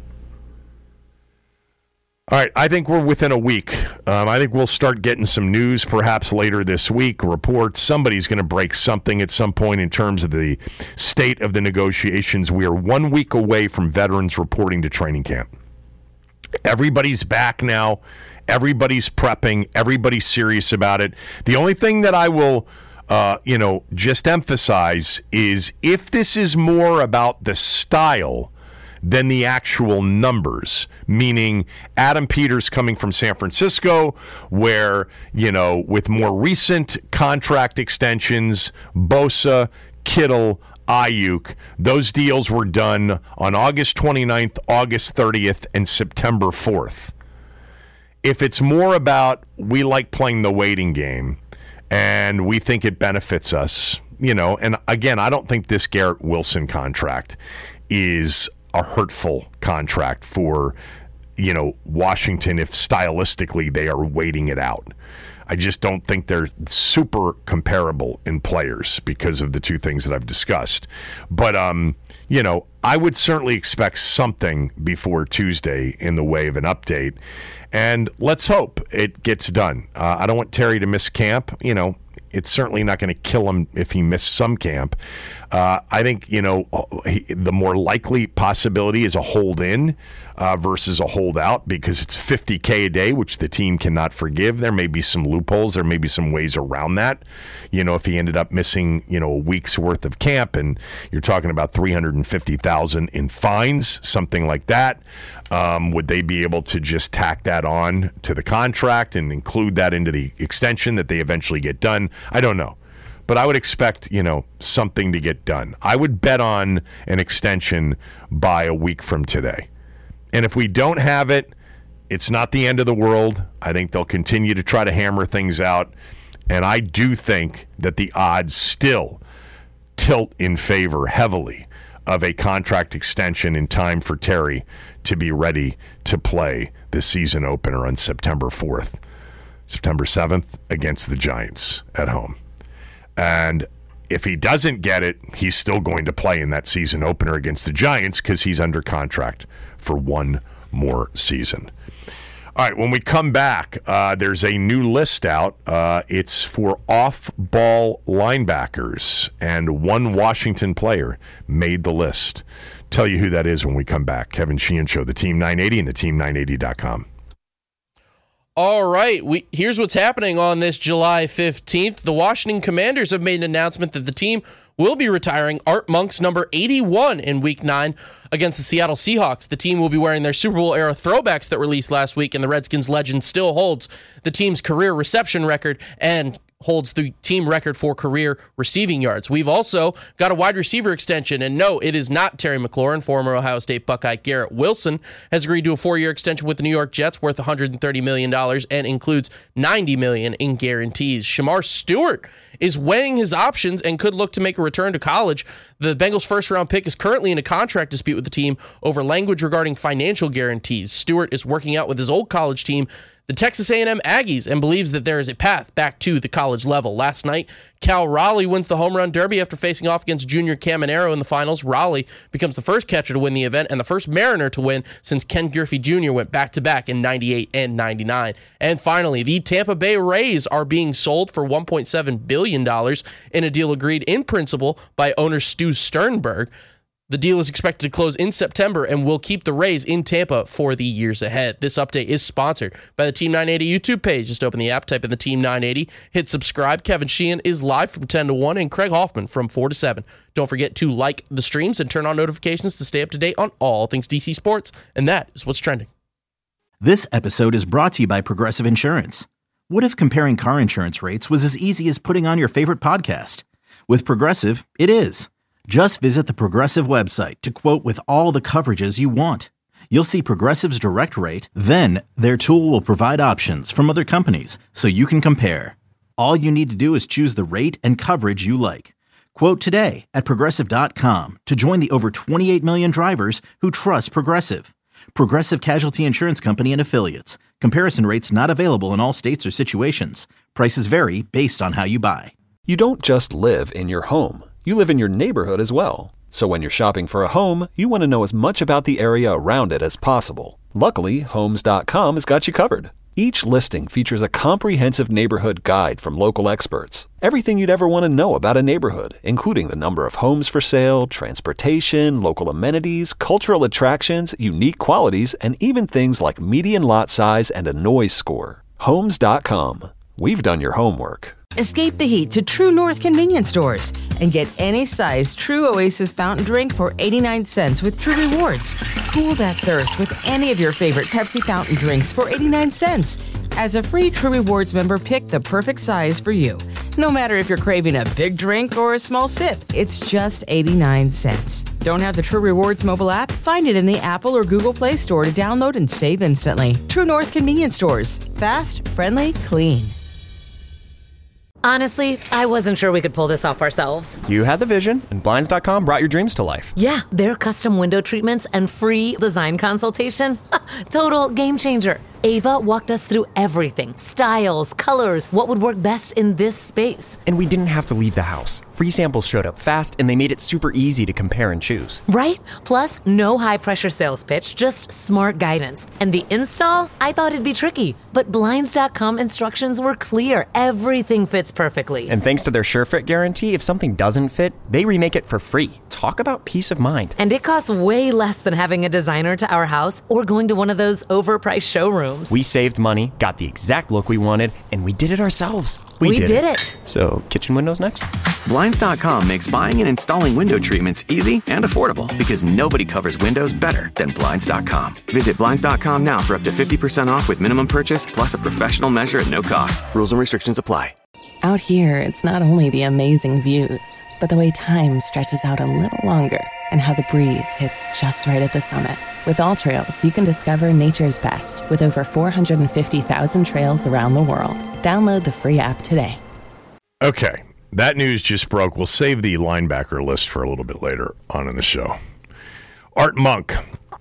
D: All right, I think we're within a week. Um, I think we'll start getting some news perhaps later this week, reports. Somebody's going to break something at some point in terms of the state of the negotiations. We are one week away from veterans reporting to training camp. Everybody's back now. Everybody's prepping. Everybody's serious about it. The only thing that I will, uh, you know, just emphasize is if this is more about the style than the actual numbers, meaning Adam Peters coming from San Francisco, where, you know, with more recent contract extensions, Bosa, Kittle, Ayuk, those deals were done on August twenty-ninth, August thirtieth, and September fourth. If it's more about we like playing the waiting game and we think it benefits us, you know, and again, I don't think this Garrett Wilson contract is a hurtful contract for, you know, Washington if stylistically they are waiting it out. I just don't think they're super comparable in players because of the two things that I've discussed. But, um, you know, I would certainly expect something before Tuesday in the way of an update. And let's hope it gets done. Uh, I don't want Terry to miss camp. You know, it's certainly not going to kill him if he missed some camp. Uh, I think, you know, he, the more likely possibility is a hold-in uh, versus a holdout because it's fifty K a day, which the team cannot forgive. There may be some loopholes. There may be some ways around that. You know, if he ended up missing, you know, a week's worth of camp and you're talking about three hundred fifty thousand dollars in fines, something like that, um, would they be able to just tack that on to the contract and include that into the extension that they eventually get done? I don't know. but I would expect, you know, something to get done. I would bet on an extension by a week from today. And if we don't have it, it's not the end of the world. I think they'll continue to try to hammer things out. And I do think that the odds still tilt in favor heavily of a contract extension in time for Terry to be ready to play the season opener on September fourth, September seventh against the Giants at home. And if he doesn't get it, he's still going to play in that season opener against the Giants because he's under contract for one more season. All right, when we come back, uh, there's a new list out. Uh, it's for off-ball linebackers, and one Washington player made the list. Tell you who that is when we come back. Kevin Sheehan Show, the Team nine eighty and the team nine eighty dot com.
E: All right, we here's what's happening on this July fifteenth. The Washington Commanders have made an announcement that the team will be retiring Art Monk's number eighty-one in Week nine against the Seattle Seahawks. The team will be wearing their Super Bowl-era throwbacks that released last week, and the Redskins legend still holds the team's career reception record and holds the team record for career receiving yards. We've also got a wide receiver extension, and no, it is not Terry McLaurin. Former Ohio State Buckeye Garrett Wilson has agreed to a four-year extension with the New York Jets worth one hundred thirty million dollars and includes ninety million dollars in guarantees. Shamar Stewart is weighing his options and could look to make a return to college. The Bengals' first-round pick is currently in a contract dispute with the team over language regarding financial guarantees. Stewart is working out with his old college team, the Texas A and M Aggies, and believes that there is a path back to the college level. Last night, Cal Raleigh wins the home run derby after facing off against Junior Caminero in the finals. Raleigh becomes the first catcher to win the event and the first Mariner to win since Ken Griffey Junior went back-to-back in ninety-eight and ninety-nine. And finally, the Tampa Bay Rays are being sold for one point seven billion dollars in a deal agreed in principle by owner Stu Sternberg. The deal is expected to close in September and will keep the Rays in Tampa for the years ahead. This update is sponsored by the Team nine eighty YouTube page. Just open the app, type in the Team nine eighty, hit subscribe. Kevin Sheehan is live from ten to one and Craig Hoffman from four to seven. Don't forget to like the streams and turn on notifications to stay up to date on all things D C sports. And that is what's trending.
A: This episode is brought to you by Progressive Insurance. What if comparing car insurance rates was as easy as putting on your favorite podcast? With Progressive, it is. Just visit the Progressive website to quote with all the coverages you want. You'll see Progressive's direct rate, then their tool will provide options from other companies so you can compare. All you need to do is choose the rate and coverage you like. Quote today at Progressive dot com to join the over twenty-eight million drivers who trust Progressive. Progressive Casualty Insurance Company and Affiliates. Comparison rates not available in all states or situations. Prices vary based on how you buy.
B: You don't just live in your home. You live in your neighborhood as well. So when you're shopping for a home, you want to know as much about the area around it as possible. Luckily, Homes dot com has got you covered. Each listing features a comprehensive neighborhood guide from local experts. Everything you'd ever want to know about a neighborhood, including the number of homes for sale, transportation, local amenities, cultural attractions, unique qualities, and even things like median lot size and a noise score. Homes dot com. We've done your homework.
C: Escape the heat to True North convenience stores and get any size True Oasis fountain drink for eighty-nine cents with True Rewards. Cool that thirst with any of your favorite Pepsi fountain drinks for eighty-nine cents. As a free True Rewards member, pick the perfect size for you. No matter if you're craving a big drink or a small sip, it's just eighty-nine cents. Don't have the True Rewards mobile app? Find it in the Apple or Google Play Store to download and save instantly. True North convenience stores. Fast, friendly, clean.
J: Honestly, I wasn't sure we could pull this off ourselves.
K: You had the vision, and Blinds dot com brought your dreams to life.
J: Yeah, their custom window treatments and free design consultation. Total game changer. Ava walked us through everything. Styles, colors, what would work best in this space.
K: And we didn't have to leave the house. Free samples showed up fast, and they made it super easy to compare and choose.
J: Right? Plus, no high-pressure sales pitch, just smart guidance. And the install? I thought it'd be tricky, but Blinds dot com instructions were clear. Everything fits perfectly.
K: And thanks to their SureFit guarantee, if something doesn't fit, they remake it for free. Talk about peace of mind.
J: And it costs way less than having a designer to our house or going to one of those overpriced showrooms.
K: We saved money, got the exact look we wanted, and we did it ourselves.
J: We, we did, did it. it.
K: So, kitchen windows next?
H: Blinds dot com makes buying and installing window treatments easy and affordable because nobody covers windows better than Blinds dot com. Visit Blinds dot com now for up to fifty percent off with minimum purchase plus a professional measure at no cost. Rules and restrictions apply.
I: Out here, it's not only the amazing views, but the way time stretches out a little longer and how the breeze hits just right at the summit. With All Trails, you can discover nature's best with over four hundred fifty thousand trails around the world. Download the free app today.
D: Okay, that news just broke. We'll save the linebacker list for a little bit later on in the show. Art Monk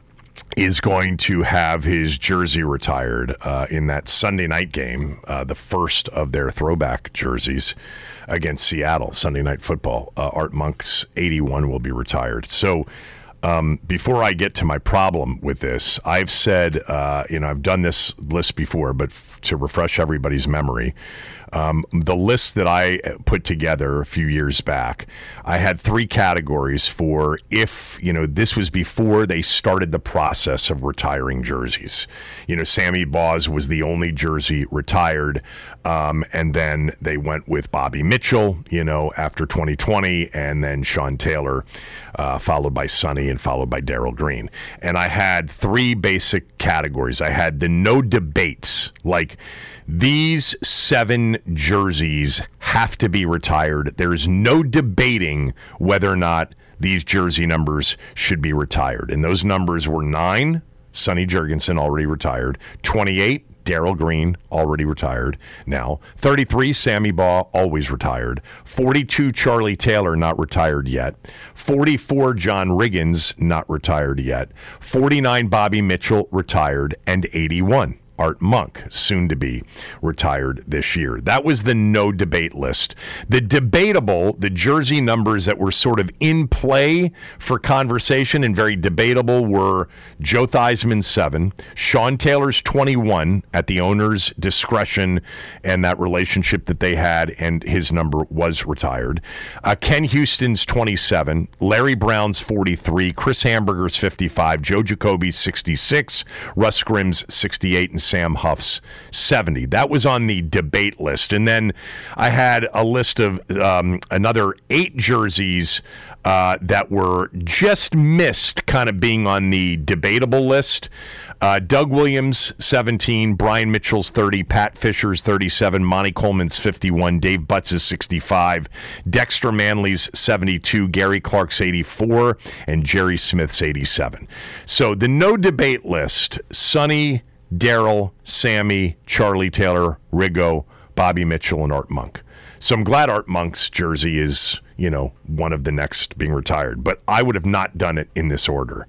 D: is going to have his jersey retired uh, in that Sunday night game, uh, the first of their throwback jerseys against Seattle, Sunday Night Football. Uh, Art Monk's eighty-one will be retired. So um, before I get to my problem with this, I've said, uh, you know, I've done this list before, but f- to refresh everybody's memory, Um, the list that I put together a few years back, I had three categories for if, you know, this was before they started the process of retiring jerseys. You know, Sammy Baugh was the only jersey retired, um, and then they went with Bobby Mitchell, you know, after twenty twenty, and then Sean Taylor, uh, followed by Sonny, and followed by Darrell Green. And I had three basic categories. I had the no debates, like, these seven jerseys have to be retired. There's no debating whether or not these jersey numbers should be retired. And those numbers were nine, Sonny Jurgensen, already retired. twenty-eight, Darrell Green, already retired now. thirty-three, Sammy Baugh, always retired. forty-two, Charlie Taylor, not retired yet. forty-four, John Riggins, not retired yet. forty-nine, Bobby Mitchell, retired. And eighty-one, Art Monk, soon to be retired this year. That was the no debate list. The debatable, the jersey numbers that were sort of in play for conversation and very debatable were Joe Theismann's seven, Sean Taylor's twenty-one at the owner's discretion and that relationship that they had, and his number was retired. Uh, Ken Houston's twenty-seven, Larry Brown's forty-three, Chris Hamburger's fifty-five, Joe Jacoby's sixty-six, Russ Grimm's sixty-eight, and Sam Huff's seventy. That was on the debate list. And then I had a list of um, another eight jerseys uh, that were just missed kind of being on the debatable list. Uh, Doug Williams, seventeen, Brian Mitchell's thirty, Pat Fisher's thirty-seven, Monty Coleman's fifty-one, Dave Butts' sixty-five, Dexter Manley's seventy-two, Gary Clark's eighty-four, and Jerry Smith's eighty-seven. So the no debate list, Sonny, Darrell, Sammy, Charlie Taylor, Riggo, Bobby Mitchell, and Art Monk. So I'm glad Art Monk's jersey is, you know, one of the next being retired. But I would have not done it in this order.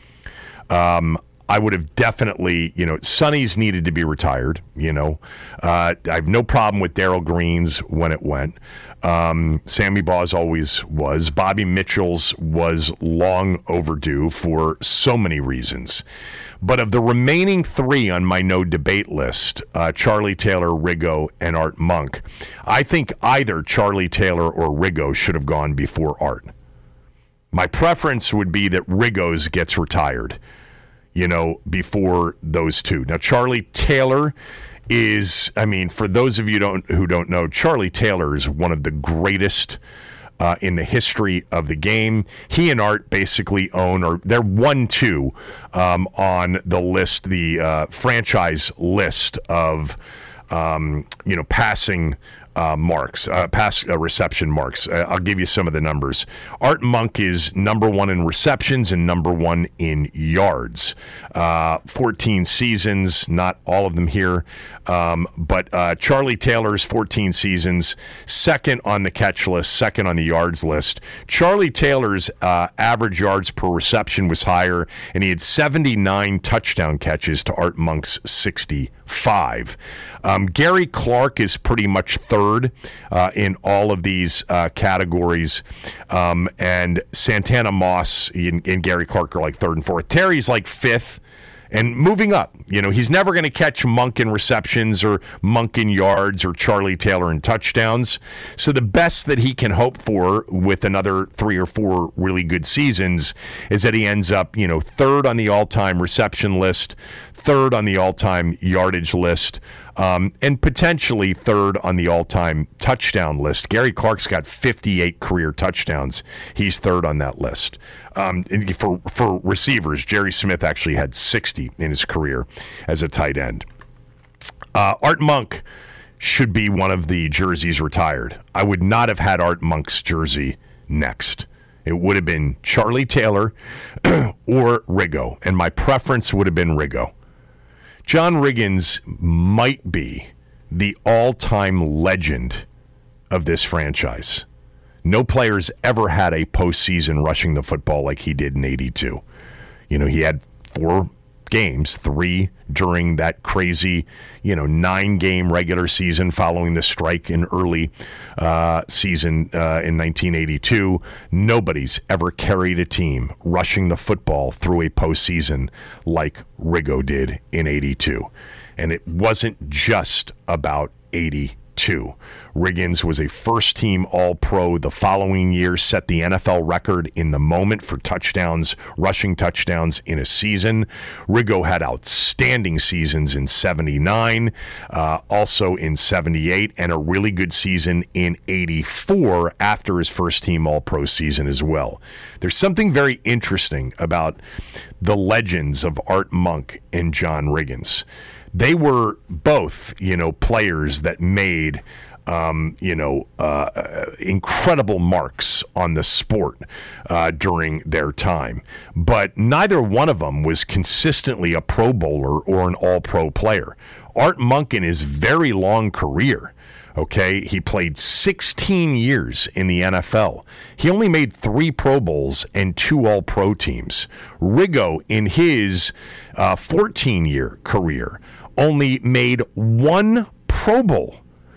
D: Um, I would have definitely, you know, Sonny's needed to be retired, you know. Uh, I have no problem with Darrell Green's when it went. Um, Sammy Baugh's always was. Bobby Mitchell's was long overdue for so many reasons. But of the remaining three on my no debate list, uh, Charlie Taylor, Riggo, and Art Monk, I think either Charlie Taylor or Riggo should have gone before Art. My preference would be that Riggo's gets retired, you know, before those two. Now, Charlie Taylor is, I mean, for those of you don't who don't know, Charlie Taylor is one of the greatest Uh, in the history of the game. He and Art basically own, or they're one two um, on the list, the uh, franchise list of, um, you know, passing uh, marks, uh, pass uh, reception marks. Uh, I'll give you some of the numbers. Art Monk is number one in receptions and number one in yards. Uh, fourteen seasons, not all of them here, um, but uh, Charlie Taylor's fourteen seasons, second on the catch list, second on the yards list. Charlie Taylor's uh, average yards per reception was higher, and he had seventy-nine touchdown catches to Art Monk's sixty-five. Um, Gary Clark is pretty much third uh, in all of these uh, categories, um, and Santana Moss and, and Gary Clark are like third and fourth. Terry's like fifth. And moving up, you know, he's never going to catch Monk in receptions or Monk in yards or Charlie Taylor in touchdowns. So the best that he can hope for with another three or four really good seasons is that he ends up, you know, third on the all-time reception list, third on the all-time yardage list, um, and potentially third on the all-time touchdown list. Gary Clark's got fifty-eight career touchdowns. He's third on that list. Um, for for receivers, Jerry Smith actually had sixty in his career as a tight end. Uh, Art Monk should be one of the jerseys retired. I would not have had Art Monk's jersey next. It would have been Charlie Taylor or Riggo, and my preference would have been Riggo. John Riggins might be the all-time legend of this franchise. No player's ever had a postseason rushing the football like he did in eighty-two. You know, he had four games, three during that crazy, you know, nine-game regular season following the strike in early uh, season uh, in nineteen eighty-two. Nobody's ever carried a team rushing the football through a postseason like Riggo did in eighty-two. And it wasn't just about eighty-two. Riggins was a first-team All-Pro the following year, set the N F L record in the moment for touchdowns, rushing touchdowns in a season. Riggo had outstanding seasons in seventy-nine, uh, also in seventy-eight, and a really good season in eighty-four after his first-team All-Pro season as well. There's something very interesting about the legends of Art Monk and John Riggins. They were both, you know, players that made Um, you know, uh, incredible marks on the sport uh, during their time. But neither one of them was consistently a Pro Bowler or an All-Pro player. Art Monk, in his very long career, okay, he played sixteen years in the N F L. He only made three Pro Bowls and two All-Pro teams. Riggo, in his uh, fourteen-year career, only made one Pro Bowl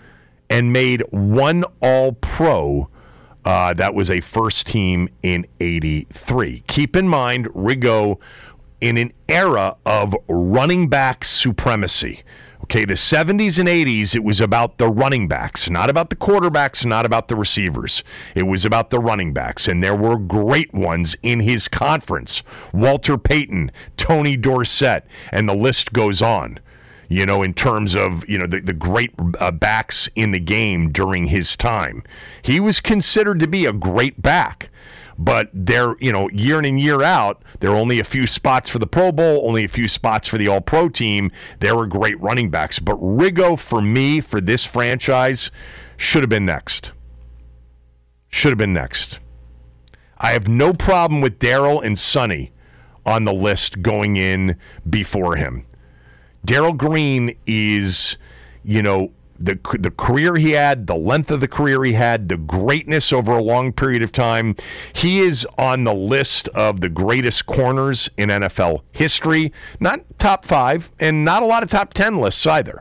D: and made one All-Pro. Uh, that was a first team in eighty-three. Keep in mind, Riggo, in an era of running back supremacy. Okay, the seventies and eighties, it was about the running backs, not about the quarterbacks, not about the receivers. It was about the running backs, and there were great ones in his conference. Walter Payton, Tony Dorsett, and the list goes on. You know, in terms of, you know, the, the great uh, backs in the game during his time. He was considered to be a great back. But there, you know, year in and year out, there were only a few spots for the Pro Bowl, only a few spots for the All-Pro team. There were great running backs. But Riggo, for me, for this franchise, should have been next. Should have been next. I have no problem with Darryl and Sonny on the list going in before him. Darryl Green is, you know, the the career he had, the length of the career he had, the greatness over a long period of time. He is on the list of the greatest corners in N F L history. Not top five, and not a lot of top ten lists either.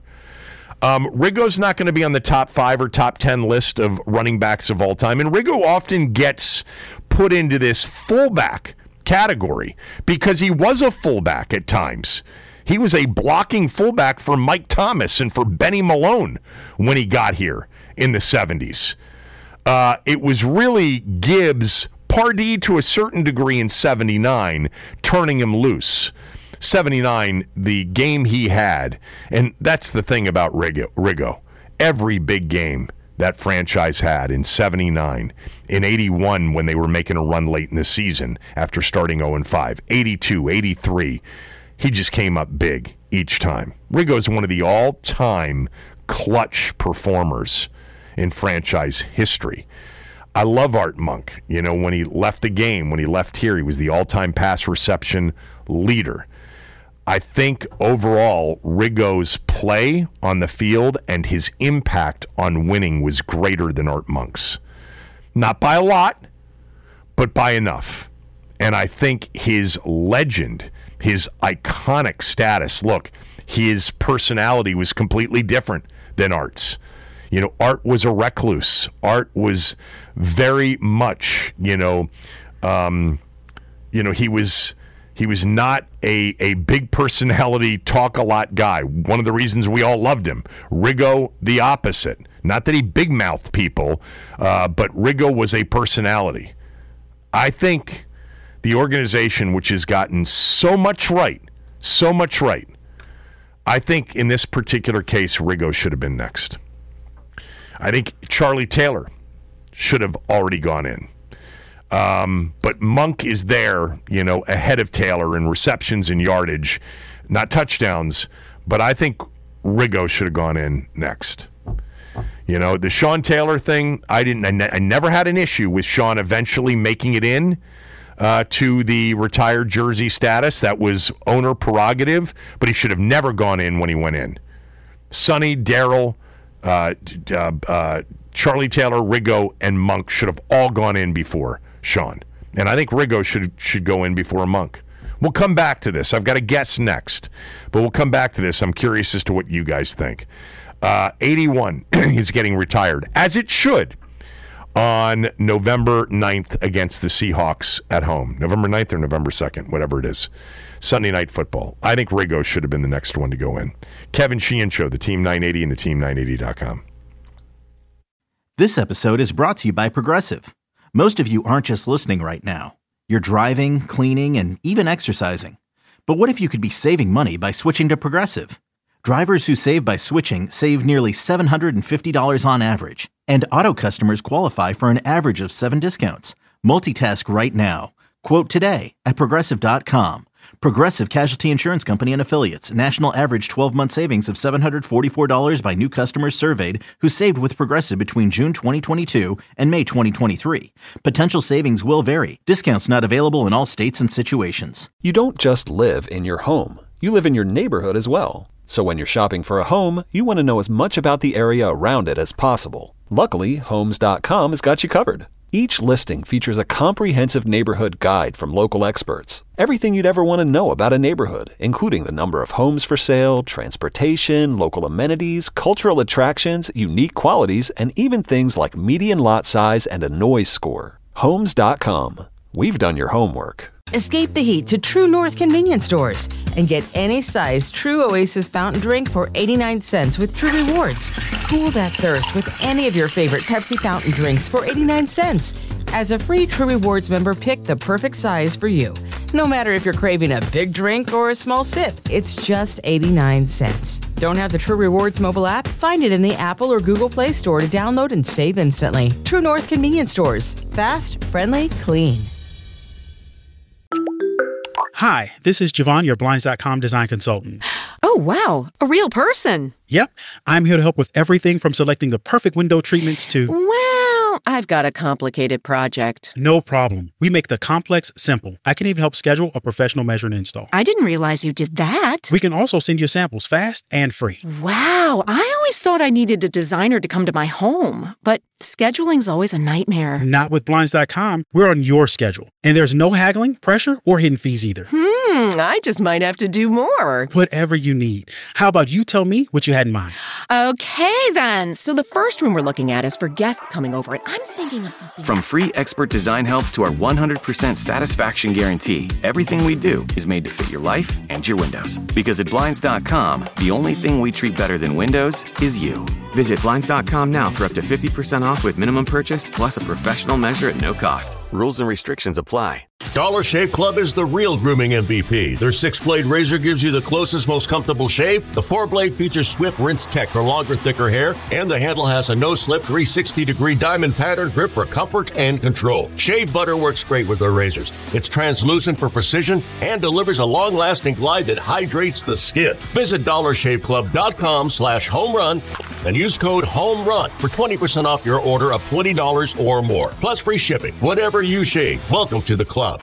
D: Um, Riggo's not going to be on the top five or top ten list of running backs of all time. And Riggo often gets put into this fullback category because he was a fullback at times. He was a blocking fullback for Mike Thomas and for Benny Malone when he got here in the seventies. Uh, it was really Gibbs, Pardee to a certain degree in seventy-nine, turning him loose. seventy-nine, the game he had, and that's the thing about Riggo. Riggo. Every big game that franchise had in seventy-nine, in eighty-one when they were making a run late in the season after starting oh and five, eighty-two, eighty-three, he just came up big each time. Riggo is one of the all-time clutch performers in franchise history. I love Art Monk. You know, when he left the game, when he left here, he was the all-time pass reception leader. I think overall, Riggo's play on the field and his impact on winning was greater than Art Monk's. Not by a lot, but by enough. And I think his legend, his iconic status, look, his personality was completely different than Art's. You know, Art was a recluse. Art was very much, you know, um, you know, he was he was not a a big personality, talk a lot guy. One of the reasons we all loved him. Riggo, the opposite. Not that he big mouthed people, uh, but Riggo was a personality. I think the organization, which has gotten so much right, so much right, I think in this particular case, Riggo should have been next. I think Charlie Taylor should have already gone in. Um, but Monk is there, you know, ahead of Taylor in receptions and yardage, not touchdowns, but I think Riggo should have gone in next. You know, the Sean Taylor thing, I didn't. I, ne- I never had an issue with Sean eventually making it in uh, to the retired jersey status. That was owner prerogative, but he should have never gone in when he went in. Sonny, Daryl, uh, uh, uh, Charlie Taylor, Riggo, and Monk should have all gone in before Sean. And I think Riggo should should go in before Monk. We'll come back to this. I've got a guess next, but we'll come back to this. I'm curious as to what you guys think. Uh, eighty-one is getting retired, as it should, on November ninth against the Seahawks at home. November ninth or November second, whatever it is. Sunday Night Football. I think Riggo should have been the next one to go in. Kevin Sheehan Show, the Team nine eighty and the team nine eighty dot com.
A: This episode is brought to you by Progressive. Most of you aren't just listening right now. You're driving, cleaning, and even exercising. But what if you could be saving money by switching to Progressive? Drivers who save by switching save nearly seven hundred fifty dollars on average. And auto customers qualify for an average of seven discounts. Multitask right now. Quote today at Progressive dot com. Progressive Casualty Insurance Company and Affiliates. National average twelve-month savings of seven hundred forty-four dollars by new customers surveyed who saved with Progressive between June twenty twenty-two and May twenty twenty-three. Potential savings will vary. Discounts not available in all states and situations.
B: You don't just live in your home. You live in your neighborhood as well. So when you're shopping for a home, you want to know as much about the area around it as possible. Luckily, Homes dot com has got you covered. Each listing features a comprehensive neighborhood guide from local experts. Everything you'd ever want to know about a neighborhood, including the number of homes for sale, transportation, local amenities, cultural attractions, unique qualities, and even things like median lot size and a noise score. Homes dot com. We've done your homework.
C: Escape the heat to True North convenience stores and get any size True Oasis fountain drink for eighty-nine cents with True Rewards. Cool that thirst with any of your favorite Pepsi fountain drinks for eighty-nine cents. As a free True Rewards member, pick the perfect size for you. No matter if you're craving a big drink or a small sip, it's just eighty-nine cents. Don't have the True Rewards mobile app? Find it in the Apple or Google Play Store to download and save instantly. True North convenience stores. Fast, friendly, clean.
F: Hi, this is Javon, your Blinds dot com design consultant.
G: Oh, wow. A real person.
F: Yep. I'm here to help with everything from selecting the perfect window treatments to...
G: Well, I've got a complicated project.
F: No problem. We make the complex simple. I can even help schedule a professional measure and install.
G: I didn't realize you did that.
F: We can also send you samples fast and free.
G: Wow. I always thought I needed a designer to come to my home, but scheduling's always a nightmare.
F: Not with Blinds dot com. We're on your schedule. And there's no haggling, pressure, or hidden fees either.
G: Hmm, I just might have to do more.
F: Whatever you need. How about you tell me what you had in mind?
G: Okay, then. So the first room we're looking at is for guests coming over, and I'm thinking of something...
H: From free expert design help to our one hundred percent satisfaction guarantee, everything we do is made to fit your life and your windows. Because at Blinds dot com, the only thing we treat better than windows is you. Visit Blinds dot com now for up to fifty percent off with minimum purchase plus a professional measure at no cost. Rules and restrictions apply.
L: Dollar Shave Club is the real grooming M V P. Their six-blade razor gives you the closest, most comfortable shave. The four-blade features swift rinse tech for longer, thicker hair. And the handle has a no-slip three hundred sixty degree diamond pattern grip for comfort and control. Shave butter works great with their razors. It's translucent for precision and delivers a long-lasting glide that hydrates the skin. Visit dollar shave club dot com slash home run and use code HOMERUN for twenty percent off your order of twenty dollars or more. Plus free shipping. Whatever you shave, welcome to the club.